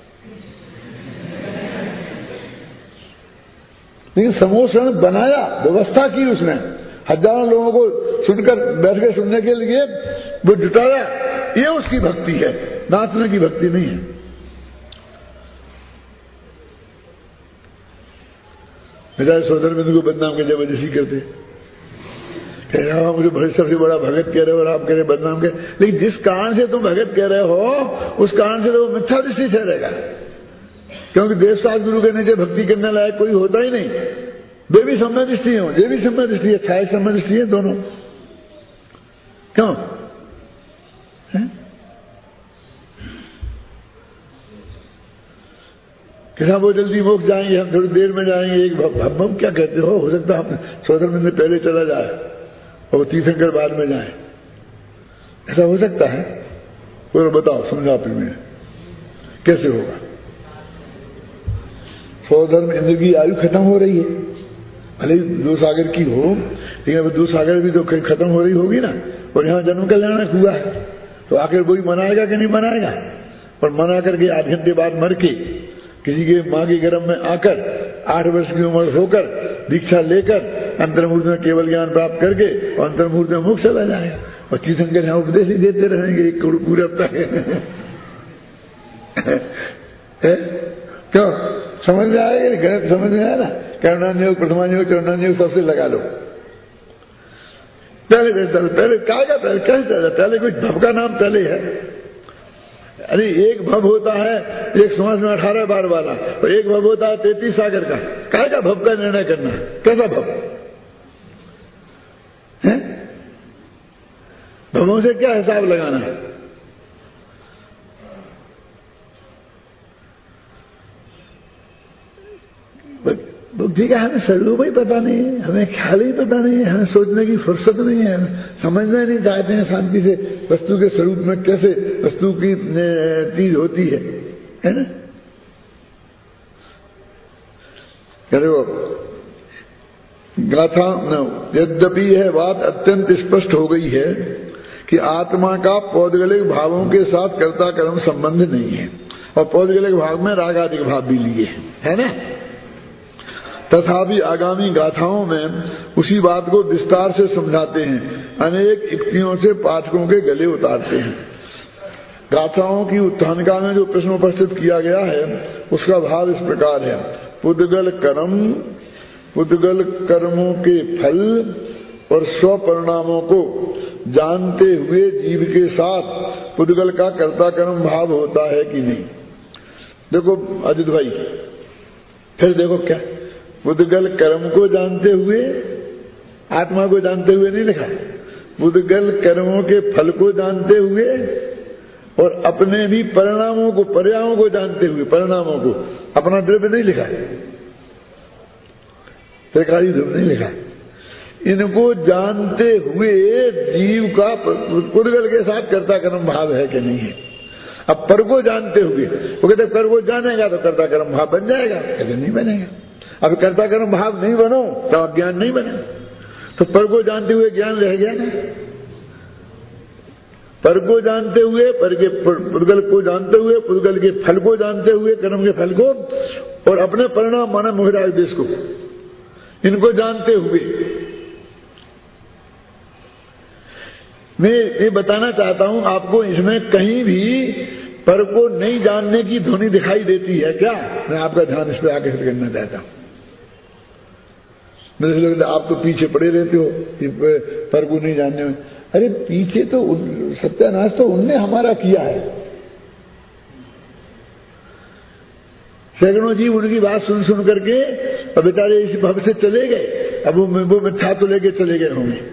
लेकिन समोसन बनाया, व्यवस्था की उसने, हजारों लोगों को सुनकर बैठ के सुनने के लिए वो जुटाया, ये उसकी भक्ति है, नाचने की भक्ति नहीं है। मेरा सोदर बिंदु को बदनाम के जबरदस्ती करते, कह रहे हो मुझे बड़े सबसे बड़ा भगत कह रहे हो और आप कह रहे बदनाम कह। लेकिन जिस कारण से तुम भगत कह रहे हो उस कारण से तो वो मिथ्या दृष्टि ठहरेगा, क्योंकि देवशास्त्र गुरु के नीचे भक्ति करने लायक कोई होता ही नहीं। देवी सम्य दृष्टि है, देवी सम्य दृष्टि है, छाया सम्य दृष्टि है, दोनों। क्यों? किसा वो जल्दी मोक्ष जाएंगे, हम थोड़ी देर में जाएंगे। एक भम क्या कहते हो? हो सकता है सोदर में पहले चला जाए और तीर्थंकर बाद में जाए, ऐसा हो सकता है? तो बताओ, समझा फिर मैं कैसे होगा? स्वधर्म इंद्र की आयु खत्म हो रही है, भले दो सागर की हो, लेकिन अब दो सागर भी तो खत्म हो रही होगी ना। और यहाँ जन्म कल्याण हुआ है तो आखिर कोई मनाएगा कि नहीं मनाएगा? और मना करके आठ घंटे बाद मर के किसी के माँ के गर्भ में आकर आठ वर्ष की उम्र होकर दीक्षा लेकर अंतर्मुहूर्त में केवल ज्ञान प्राप्त करके और अंतर्मुहूर्त में मोक्ष चला जाएगा। और तीर्थंकर यहाँ उपदेश ही देते रहेंगे एक पूरे हफ्ता के। क्यों? समझ में आएगा? गलत समझ में आया ना? करुणानियोग, प्रथमानियोग, चरणानियोग सबसे लगा लो। पहले पहले पहले क्या क्या पहले कैसे पहले कुछ भव का नाम पहले है? अरे एक भव होता है एक समाज में अठारह बार वाला, और एक भव होता है तैतीस सागर का। क्या क्या भव का निर्णय करना है? कैसा भव है? भवों से क्या हिसाब लगाना है? बुद्धि का हमें स्वरूप ही पता नहीं है, हमें ख्याल ही पता नहीं है, हमें सोचने की फुर्सत नहीं है, समझना नहीं चाहते हैं शांति से वस्तु के स्वरूप में कैसे वस्तु की चीज होती है, है ना? करो गाथा यद्यपि यह बात अत्यंत स्पष्ट हो गई है कि आत्मा का पौद्गलिक भावों के साथ कर्ता कर्म संबंध नहीं है, और पौद्गलिक भाव में रागादिक भाव भी लिए हैं, है ना? तथापि आगामी गाथाओं में उसी बात को विस्तार से समझाते हैं, अनेक युक्तियों से पाठकों के गले उतारते हैं। गाथाओं की उत्थानिका में जो प्रश्न उपस्थित किया गया है उसका भाव इस प्रकार है। पुद्गल कर्म, पुद्गल कर्मों के फल और स्व परिणामों को जानते हुए जीव के साथ पुद्गल का कर्ता कर्म भाव होता है कि नहीं? देखो अजित भाई, फिर देखो क्या पुद्गल कर्म को जानते हुए, आत्मा को जानते हुए नहीं लिखा, पुद्गल कर्मों के फल को जानते हुए और अपने भी परिणामों को, पर्यायों को जानते हुए, परिणामों को, अपना द्रव्य नहीं लिखा, सरकारी द्रव्य नहीं लिखा, इनको जानते हुए जीव का पुद्गल के साथ कर्ता कर्म भाव है कि नहीं है। अब पर को जानते हुए, वो कहते पर को जानेगा तो कर्ता कर्म भाव बन जाएगा, कहते नहीं बनेगा। अब कर्ता कर्म भाव नहीं बनो तो ज्ञान नहीं बने, तो पर को जानते हुए ज्ञान रह गया ना। पर को जानते हुए, पर के पुद्गल को जानते हुए, पुद्गल के फल को जानते हुए, कर्म के फल को, और अपने परिणाम माना मोहरा देश को, इनको जानते हुए मैं ये बताना चाहता हूं आपको, इसमें कहीं भी पर को नहीं जानने की ध्वनि दिखाई देती है क्या? मैं आपका ध्यान इस पर आकर्षित करना चाहता हूं। मेरे से लगता आप तो पीछे पड़े रहते हो पर को नहीं जानने में। अरे पीछे तो सत्यानाश तो उनने हमारा किया है। सैकड़ों जीव उनकी बात सुन सुन करके और बेचारे इस भव से चले गए, अब वो, वो मिथ्या तो लेके चले गए होंगे,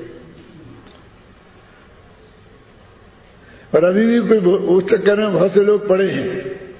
और अभी भी कोई उस चक्कर में बहुत से लोग पड़े हैं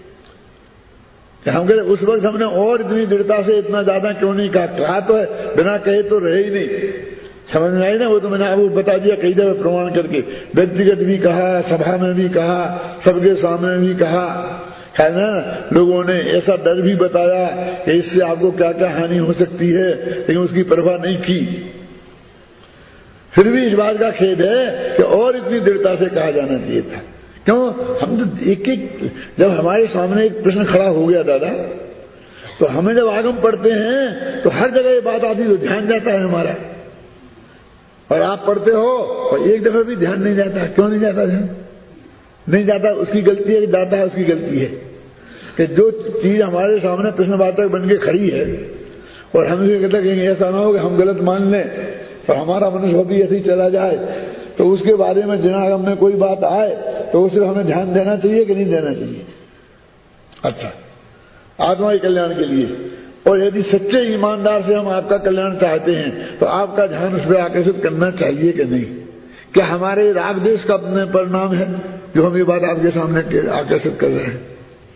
कि हम कहते उस वक्त हमने और इतनी दृढ़ता से इतना ज्यादा क्यों नहीं कहा? कहा तो है, बिना कहे तो रहे ही नहीं। समझ में आई ना? वो तो मैंने आपको बता दिया कई जगह प्रमाण करके, व्यक्तिगत भी कहा, सभा में भी कहा, सबके सामने भी कहा, है ना? लोगों ने ऐसा डर भी बताया कि इससे आपको क्या क्या हानि हो सकती है, लेकिन उसकी परवाह नहीं की। फिर भी इस बात का खेद है कि और इतनी दृढ़ता से कहा जाना चाहिए था। क्यों? हम तो एक एक, जब हमारे सामने एक प्रश्न खड़ा हो गया दादा, तो हमें जब आगम पढ़ते हैं तो हर जगह ये बात आती तो ध्यान जाता है हमारा, और आप पढ़ते हो और एक दफा भी ध्यान नहीं जाता। क्यों नहीं जाता? ध्यान नहीं जाता, उसकी गलती है कि जाता है उसकी गलती है कि जो चीज हमारे सामने प्रश्नवाचक बन के खड़ी है और हम ये कहते हैं ऐसा ना हो कि हम गलत मान लें और हमारा मनुष्य भी ऐसे ही चला जाए, तो उसके बारे में जनागम में कोई बात आए तो उसे हमें ध्यान देना चाहिए कि नहीं देना चाहिए? अच्छा, आत्मा के कल्याण के लिए, और यदि सच्चे ईमानदार से हम आपका कल्याण चाहते हैं तो आपका ध्यान उस पर आकर्षित करना चाहिए कि नहीं? क्या हमारे राग देश का परिणाम है जो हम ये बात आपके सामने आकर्षित कर रहे हैं?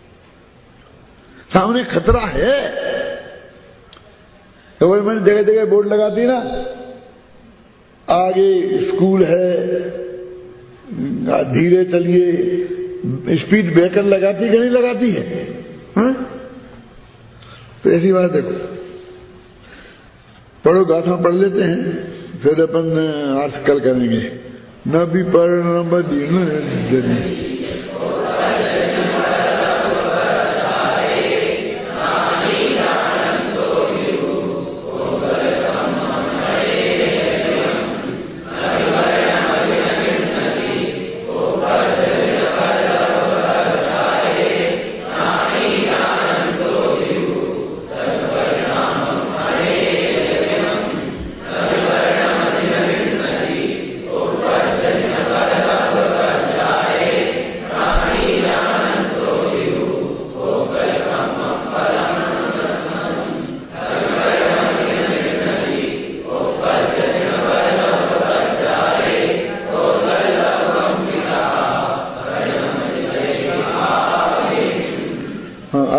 सामने खतरा है। तो वही मैंने जगह जगह बोर्ड लगाती ना, आगे स्कूल है, धीरे चलिए, स्पीड ब्रेकर लगाती कि नहीं लगाती है? हा? तो ऐसी बात देखो, पढ़ो, गाथा पढ़ लेते हैं, फिर अपन अर्थ कल करेंगे। न भी पढ़ न बदी न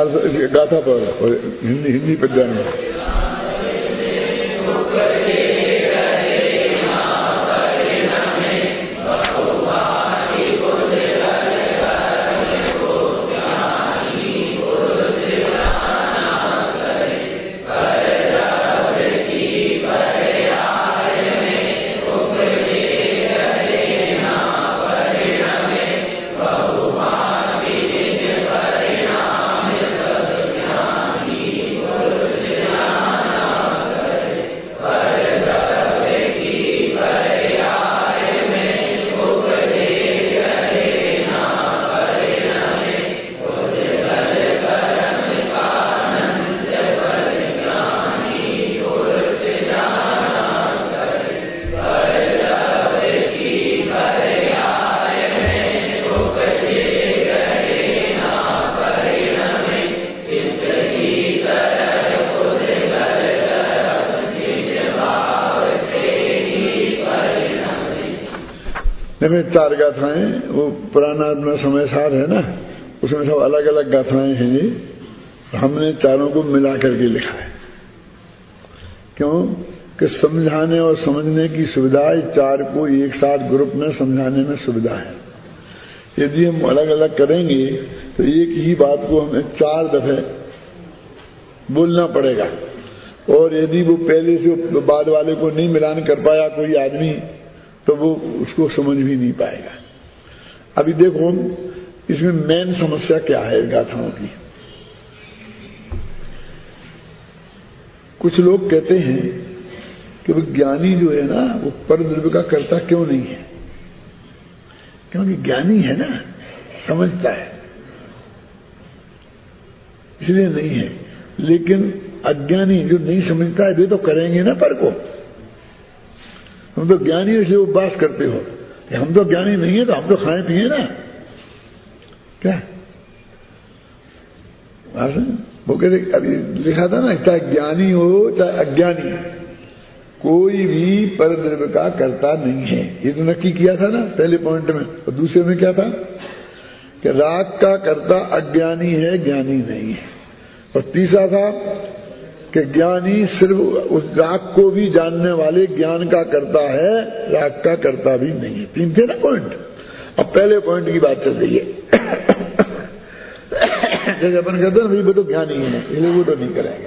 पार्थ गाथा पर हिंदी हिंदी पद्य में चार गाथाएं, वो पुराना अपना समय सार है ना, उसमें सब अलग अलग गाथाएं हैं। ये हमने चारों को मिला करके लिखा है। क्यों कि समझाने और समझने की सुविधा, चार को एक साथ ग्रुप में समझाने में सुविधा है। यदि हम अलग अलग करेंगे तो एक ही बात को हमें चार दफे बोलना पड़ेगा, और यदि वो पहले से बाद वाले को नहीं मिलान कर पाया कोई आदमी, तो वो उसको समझ भी नहीं पाएगा। अभी देखो इसमें मेन समस्या क्या है गाथाओं की। कुछ लोग कहते हैं कि वो ज्ञानी जो है ना, वो परद्रव्य का कर्ता क्यों नहीं है? क्योंकि ज्ञानी है ना, समझता है, इसलिए नहीं है। लेकिन अज्ञानी जो नहीं समझता है, वे तो करेंगे ना पर को। हम तो ज्ञानी से उपवास करते हो, हम तो ज्ञानी नहीं है तो हम तो खाए पिए ना, क्या वो कहते अभी लिखा था ना, चाहे ज्ञानी हो चाहे अज्ञानी, कोई भी परद्रव्य का कर्ता नहीं है। ये तो नक्की किया था ना पहले पॉइंट में। और दूसरे में क्या था कि राग का कर्ता अज्ञानी है, ज्ञानी नहीं है। और तीसरा था कि ज्ञानी सिर्फ उस राग को भी जानने वाले ज्ञान का करता है, राग का करता भी नहीं है। तीन थे ना पॉइंट। अब पहले पॉइंट की बात चल रही है। जैसे अपन कहते हैं भाई वो तो ज्ञानी है, इसलिए वो तो नहीं करेंगे।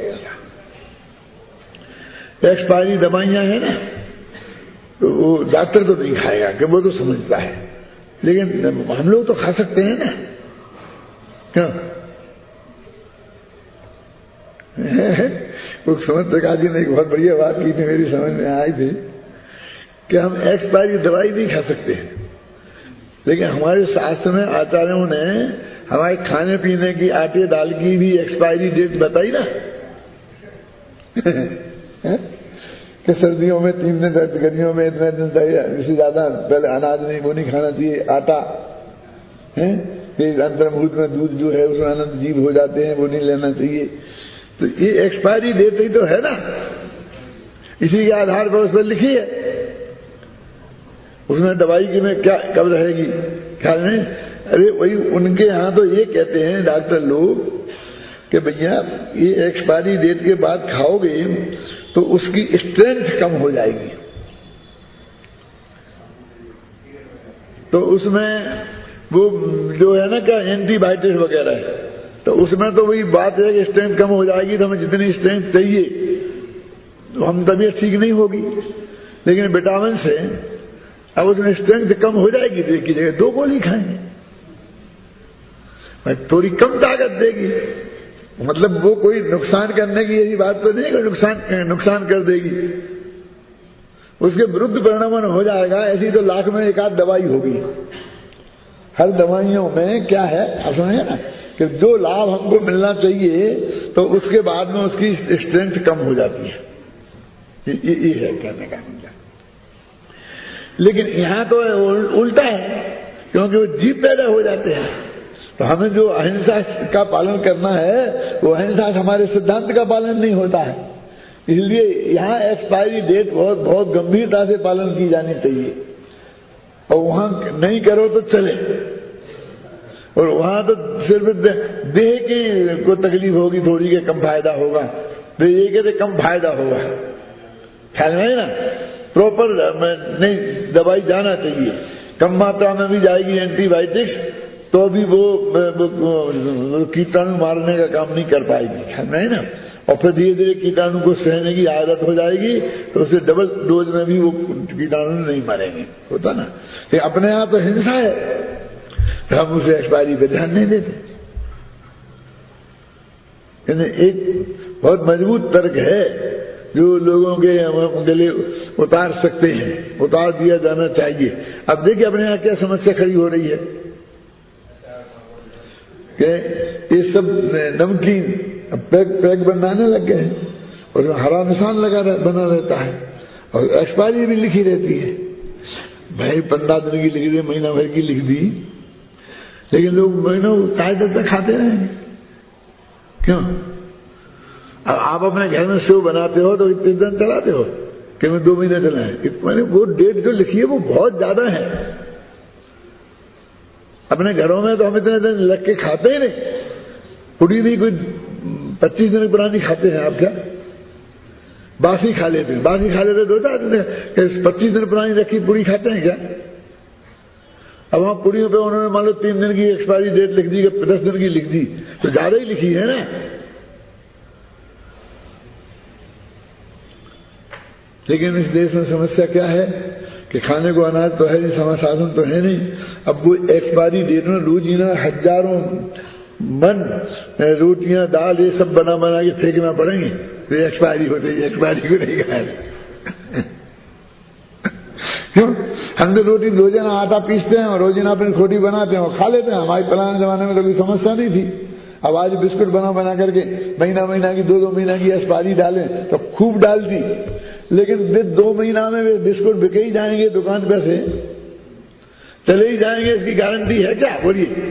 एक्सपायरी दवाइयां है ना, तो वो डॉक्टर तो नहीं खाएगा कि वो तो समझता है, लेकिन हम लोग तो खा सकते हैं ना, क्यों? उस समझ प्रकाश जी ने एक बहुत बढ़िया बात की थी, मेरी समझ में आई थी कि हम एक्सपायरी दवाई नहीं खा सकते, लेकिन हमारे शास्त्र में आचार्यों ने हमारे खाने पीने की आटे दाल की भी एक्सपायरी डेट बताई ना। कि सर्दियों में तीन दिन, गर्मियों में इतने दिन, इससे ज्यादा पहले अनाज नहीं, वो नहीं खाना चाहिए, आटा है कि अंतर मुहूर्त में दूध जो है उसमें अनंत जीव हो जाते हैं, वो नहीं लेना चाहिए। तो ये एक्सपायरी डेट ही तो है ना, इसी के आधार पर उस पर लिखी है। उसमें दवाई की में क्या कब रहेगी ख्याल नहीं। अरे वही उनके यहाँ तो ये कहते हैं डॉक्टर लोग कि भैया ये एक्सपायरी डेट के बाद खाओगे तो उसकी स्ट्रेंथ कम हो जाएगी। तो उसमें वो जो है ना क्या एंटीबायोटिक्स वगैरह है, तो उसमें तो वही बात है कि स्ट्रेंथ कम हो जाएगी, तो हमें जितनी स्ट्रेंथ चाहिए तो हम तबीयत ठीक नहीं होगी। लेकिन विटामिन से अब उसमें स्ट्रेंथ कम हो जाएगी तो एक की जगह दो गोली खाएंगे, थोड़ी कम ताकत देगी। मतलब वो कोई नुकसान करने की यही बात तो नहीं कि नुकसान नुकसान कर देगी, उसके विरुद्ध परिणाम हो जाएगा। ऐसी तो लाख में एक आध दवाई होगी। हर दवाइयों में क्या है आप समझे ना कि जो लाभ हमको मिलना चाहिए तो उसके बाद में उसकी स्ट्रेंथ कम हो जाती है। ये, ये है कहने का मतलब। लेकिन यहां तो उल्टा है, क्योंकि वो जीव पैदा हो जाते हैं। तो हमें जो अहिंसा का पालन करना है वो अहिंसा हमारे सिद्धांत का पालन नहीं होता है। इसलिए यहाँ एक्सपायरी डेट बहुत बहुत गंभीरता से पालन की जानी चाहिए, और वहां नहीं करो तो चले। और वहां तो सिर्फ देह की को तकलीफ होगी थोड़ी के कम फायदा होगा, तो ये कहते कम फायदा होगा, ख्याल में ना। प्रॉपर नहीं दवाई जाना चाहिए, कम मात्रा में भी जाएगी एंटीबायोटिक्स तो भी वो, वो कीटाणु मारने का काम नहीं कर पाएगी, ख्याल में ना। और फिर धीरे धीरे कीटाणु को सहने की आदत हो जाएगी तो उसे डबल डोज में भी वो कीटाणु नहीं मरेंगे, होता ना। तो अपने यहाँ तो हिंसा है, तो हम उसे एक्सपायरी पे ध्यान नहीं देते। एक बहुत मजबूत तर्क है जो लोगों के हम गले उतार सकते हैं, उतार दिया जाना चाहिए। अब देखिए अपने यहाँ क्या समस्या खड़ी हो रही है कि ये सब नमकीन पैक पैक बनाने लग गए हैं और हरा निशान लगा रह, बना रहता है और एक्सपायरी भी लिखी रहती है। भाई पंद्रह दिन की लिख दी, महीना भर की लिख दी, लेकिन लोग महीनों कायदे तक खाते रहेंगे। क्यों? अब आप अपने घर में सेव बनाते हो तो इतने दिन चलाते हो कि मैं दो महीने चलाए, मैंने वो डेट जो लिखी है वो बहुत ज्यादा है। अपने घरों में तो हम इतने दिन लग के खाते ही नहीं, पुड़ी नहीं कोई पच्चीस दिन पुरानी खाते हैं। आप क्या बासी खा लेते हैं? बासी खा लेते दो चार दिन, पच्चीस दिन पुरानी रखी पुड़ी खाते हैं क्या? अब वहां पुड़ियों पे उन्होंने मान लो तीन दिन की एक्सपायरी डेट लिख दी, दस दिन की लिख दी, तो ज्यादा ही लिखी है ना। लेकिन इस देश में समस्या क्या है कि खाने को अनाज तो है नहीं, संसाधन तो है नहीं। अब वो एक्सपायरी डेट में रोजीना हजारों मन रोटियां दाल ये सब बना बना के फेंकना पड़ेंगे, तो एक्सपायरी होती है, एक्सपायरी को नहीं खाए। क्यों? हम तो रोटी रोजाना आटा पीसते हैं और रोजाना अपनी खोटी बनाते हैं और खा लेते हैं। हमारे पुराने जमाने में तो कोई समस्या नहीं थी। अब आज बिस्कुट बना बना करके महीना महीना की दो दो महीना की एक्सपायरी डालें तो खूब डाल दी, लेकिन दो महीना में वे बिस्कुट बिके ही जाएंगे दुकान पे से, चले ही जाएंगे, इसकी गारंटी है क्या? बोलिए।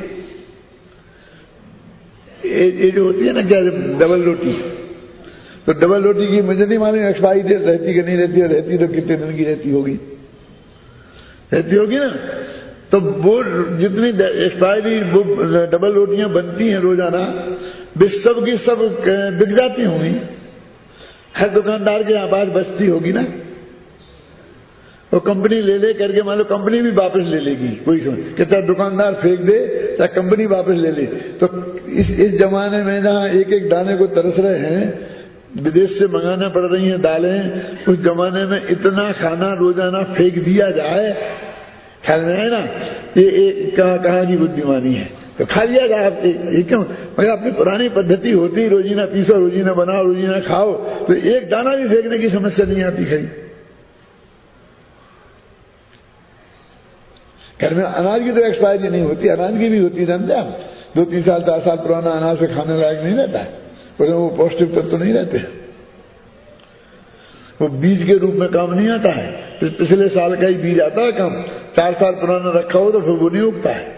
ये जो होती है ना क्या डबल रोटी, तो डबल रोटी की मुझे नहीं मालूम एक्सपायरी डेट रहती कि नहीं रहती, और रहती तो कितने दिन की रहती होगी, रहती होगी ना। तो वो जितनी एक्सपायरी वो डबल रोटियां बनती हैं रोजाना, सब की सब बिक जाती होंगी, हर दुकानदार के यहाँ पास बचती होगी ना। वो कंपनी ले ले करके मान लो कंपनी भी वापस ले लेगी, कोई समझ चाहे दुकानदार फेंक दे चाहे कंपनी वापस ले ले। तो इस इस जमाने में जहाँ एक एक दाने को तरस रहे हैं, विदेश से मंगाना पड़ रही हैं दालें, उस जमाने में इतना खाना रोजाना फेंक दिया जाए, ख्याल में है ना। ये कहाँ कहाँ की बुद्धिमानी है? तो खा लिया जाए आप, ये क्यों? मगर अपनी पुरानी पद्धति होती, रोजीना पीसो, रोजीना बनाओ, रोजीना खाओ, तो एक दाना भी फेंकने की समस्या नहीं आती। खरी घर में अनाज की तो एक्सपायरी नहीं होती, अनाज की भी होती है, समझे आप? दो तीन साल चार साल पुराना अनाज से खाने लायक नहीं रहता है, उसमें वो पौष्टिक तत्व तो नहीं रहते, वो बीज के रूप में काम नहीं आता है। तो पिछले साल का ही बीज आता है काम, चार साल पुराना रखा हो तो फिर वो नहीं उगता है,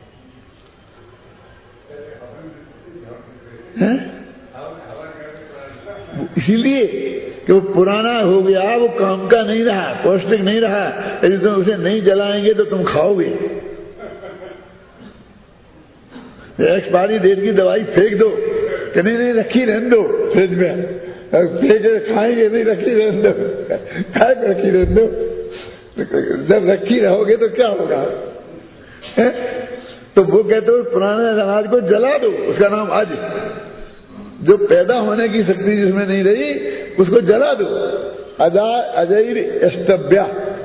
है? इसीलिए कि वो पुराना हो गया, वो काम का नहीं रहा, पौष्टिक नहीं रहा। यदि तुम उसे नहीं जलाएंगे तो तुम खाओगे। एक्सपायरी डेट की दवाई फेंक दो कि नहीं नहीं रखी रहने दो फ्रिज में, फेंक खाएंगे नहीं, रखी रहने दो, खाए रखी रहने दो। जब रखी रहोगे तो क्या होगा? है? तो वो कहते हो पुराने अनाज को जला दो, उसका नाम आज, जो पैदा होने की शक्ति जिसमें नहीं रही उसको जला दो। अजा अजैर एस्तव्या,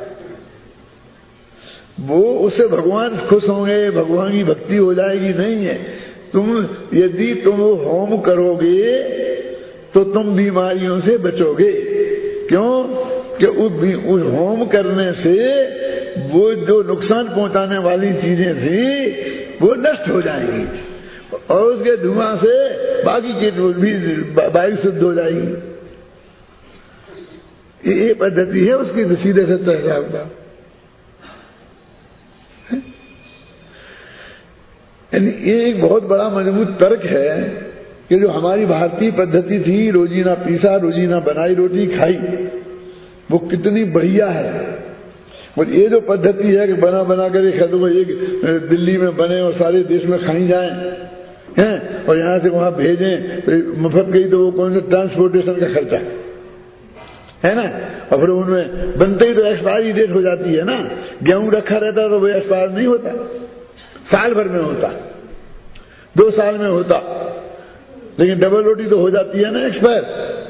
वो उससे भगवान खुश होंगे, भगवान की भक्ति हो जाएगी। नहीं है, तुम यदि तुम होम करोगे तो तुम बीमारियों से बचोगे। क्यों? कि उस, उस होम करने से वो जो नुकसान पहुंचाने वाली चीजें थी वो नष्ट हो जाएंगी और उसके धुआं से बाकी की भी वायु शुद्ध हो जाएगी। ये पद्धति है उसकी, सीधे से तय होगा। ये एक बहुत बड़ा मजबूत तर्क है कि जो हमारी भारतीय पद्धति थी, रोजीना पीसा, रोजीना बनाई रोटी खाई, वो कितनी बढ़िया है। और ये जो पद्धति है कि बना बना कर खत्म एक दिल्ली में बने और सारे देश में खाई जाए हैं और यहां से वहां भेजें तो मुफ्त गई तो वो कौन सा ट्रांसपोर्टेशन का खर्चा है ना। और फिर उनमें बनते ही तो एक्सपायरी डेट हो जाती है ना। गेहूं रखा रहता तो वो एक्सपायर नहीं होता, साल भर में होता, दो साल में होता, लेकिन डबल रोटी तो हो जाती है ना एक्सपायर।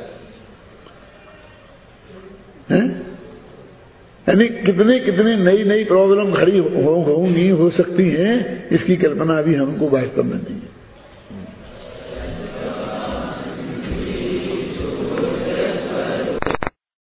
यानी कितने कितने नई नई प्रॉब्लम खड़ी होंगी हो, हो सकती हैं, इसकी कल्पना अभी हमको वास्तव में नहीं है।